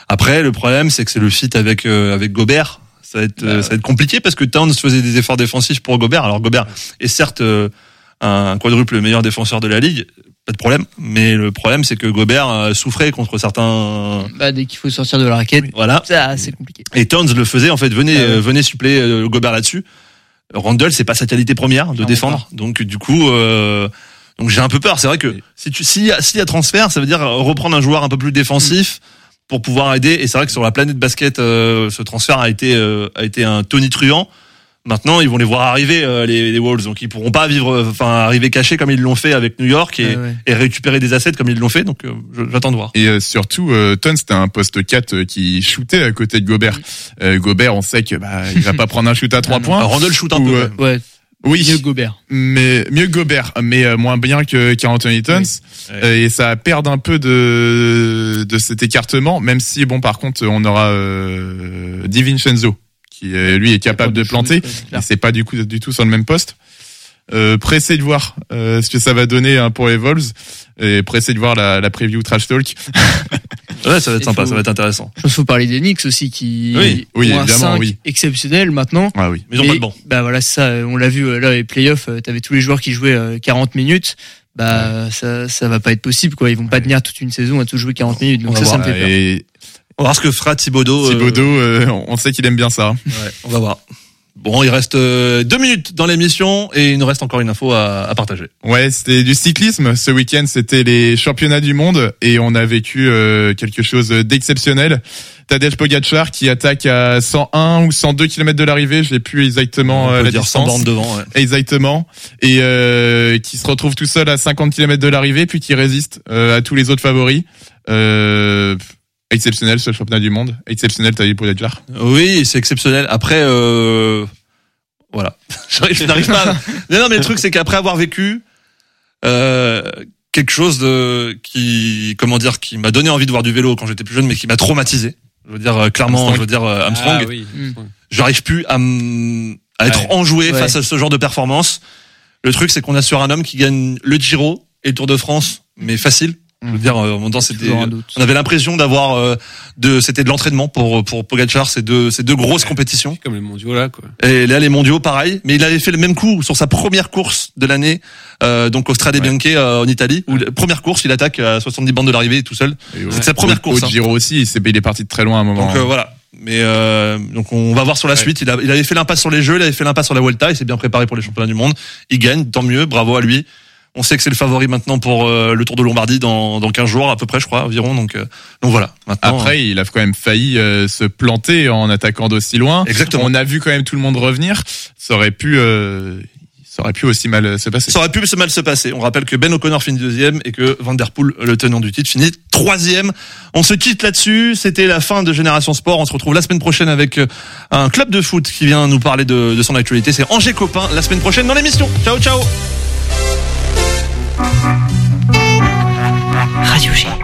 Après, le problème, c'est que c'est le fit avec euh, avec Gobert. Ça va être bah, ça va être compliqué parce que Towns faisait des efforts défensifs pour Gobert. Alors Gobert est certes euh, un quadruple meilleur défenseur de la ligue. Pas de problème, mais le problème c'est que Gobert euh, souffrait contre certains. Bah dès qu'il faut sortir de la raquette, voilà, ça c'est compliqué. Et Towns le faisait en fait, venez ah ouais. euh, venez suppléer euh, Gobert là-dessus. Randle c'est pas sa qualité première de non, défendre, donc du coup euh, donc j'ai un peu peur. C'est vrai que oui. si tu s'il y a s'il y a transfert, ça veut dire reprendre un joueur un peu plus défensif mmh. pour pouvoir aider. Et c'est vrai que sur la planète basket, euh, ce transfert a été euh, a été un tonitruant. Maintenant, ils vont les voir arriver euh, les, les Wolves, donc ils pourront pas vivre, enfin arriver cachés comme ils l'ont fait avec New York et, ah ouais. et récupérer des assets comme ils l'ont fait. Donc, euh, j'attends de voir. Et euh, surtout, euh, Towns c'était un poste quatre euh, qui shootait à côté de Gobert. Euh, Gobert, on sait que bah il va pas prendre un shoot à trois points. Randle shoot un ou, peu. Euh, ouais. Oui, mieux Gobert. Mais mieux Gobert, mais euh, moins bien que qu'Anthony Towns. Oui. Ouais. Euh, et ça perd un peu de de cet écartement, même si bon par contre on aura euh, DiVincenzo qui lui est capable de planter, mais c'est pas du coup du tout sur le même poste. Euh, pressé de voir euh, ce que ça va donner hein, pour les Wolves et pressé de voir la, la preview Trash Talk. Ouais, ça va être il sympa, faut, ça va être intéressant. Il faut parler des Knicks aussi qui oui, oui, ont un évidemment, cinq oui. exceptionnel maintenant. Ah oui. Mais ils ont pas de banc. Bah voilà, ça, on l'a vu là les playoffs, t'avais tous les joueurs qui jouaient quarante minutes. Bah ouais. ça, ça va pas être possible quoi. Ils vont pas ouais. tenir toute une saison à tout jouer quarante minutes. Donc ça, voir. ça me fait peur. Et... On va voir ce que fera Thibodeau. Thibodeau, euh... Euh, on sait qu'il aime bien ça. Ouais, on va voir. Bon, il reste deux minutes dans l'émission et il nous reste encore une info à, à partager. Ouais, c'était du cyclisme. Ce week-end, c'était les championnats du monde et on a vécu euh, quelque chose d'exceptionnel. Tadej Pogačar qui attaque à cent un ou cent deux kilomètres de l'arrivée, je n'ai plus exactement euh, la distance. cent bornes devant, ouais. Exactement. Et euh, qui se retrouve tout seul à cinquante kilomètres de l'arrivée, puis qui résiste euh, à tous les autres favoris. Euh, exceptionnel ce championnat du monde. Exceptionnel Tadej Pogačar. Oui, c'est exceptionnel. Après, euh, voilà. Je n'arrive pas. À... Non, non, mais le truc c'est qu'après avoir vécu euh, quelque chose de qui, comment dire, qui m'a donné envie de voir du vélo quand j'étais plus jeune, mais qui m'a traumatisé. Je veux dire euh, clairement, Armstrong. je veux dire euh, Armstrong. Ah, oui. J'arrive plus à, m... à être ouais. enjoué ouais. face à ce genre de performance. Le truc c'est qu'on a sur un homme qui gagne le Giro et le Tour de France, mais facile. Je veux dire, en même temps, c'était, on avait l'impression d'avoir euh, de, c'était de l'entraînement pour pour Pogačar, c'est deux, c'est deux grosses ouais, compétitions. Comme les mondiaux là, quoi. Et là, les mondiaux, pareil. Mais il avait fait le même coup sur sa première course de l'année, euh, donc au Strade ouais. Bianche euh, en Italie, où la première course, il attaque à soixante-dix bandes de l'arrivée tout seul. Ouais. C'est sa première course. Au hein. Giro aussi, il s'est, il est parti de très loin à un moment. Donc euh, voilà. Mais euh, donc on va voir sur la ouais. suite. Il, a, il avait fait l'impasse sur les Jeux, il avait fait l'impasse sur la Vuelta, il s'est bien préparé pour les championnats du monde. Il gagne, tant mieux, bravo à lui. On sait que c'est le favori maintenant pour euh, le Tour de Lombardie dans, dans quinze jours à peu près, je crois, environ. Donc, euh, donc voilà. Maintenant, après, il a quand même failli euh, se planter en attaquant d'aussi loin. Exactement. On a vu quand même tout le monde revenir. Ça aurait pu, euh, ça aurait pu aussi mal se passer. Ça aurait pu mal se passer. On rappelle que Ben O'Connor finit deuxième et que Van Der Poel, le tenant du titre, finit troisième. On se quitte là-dessus. C'était la fin de Génération Sport. On se retrouve la semaine prochaine avec un club de foot qui vient nous parler de, de son actualité. C'est Angers Copain la semaine prochaine dans l'émission. Ciao, ciao. Radio G.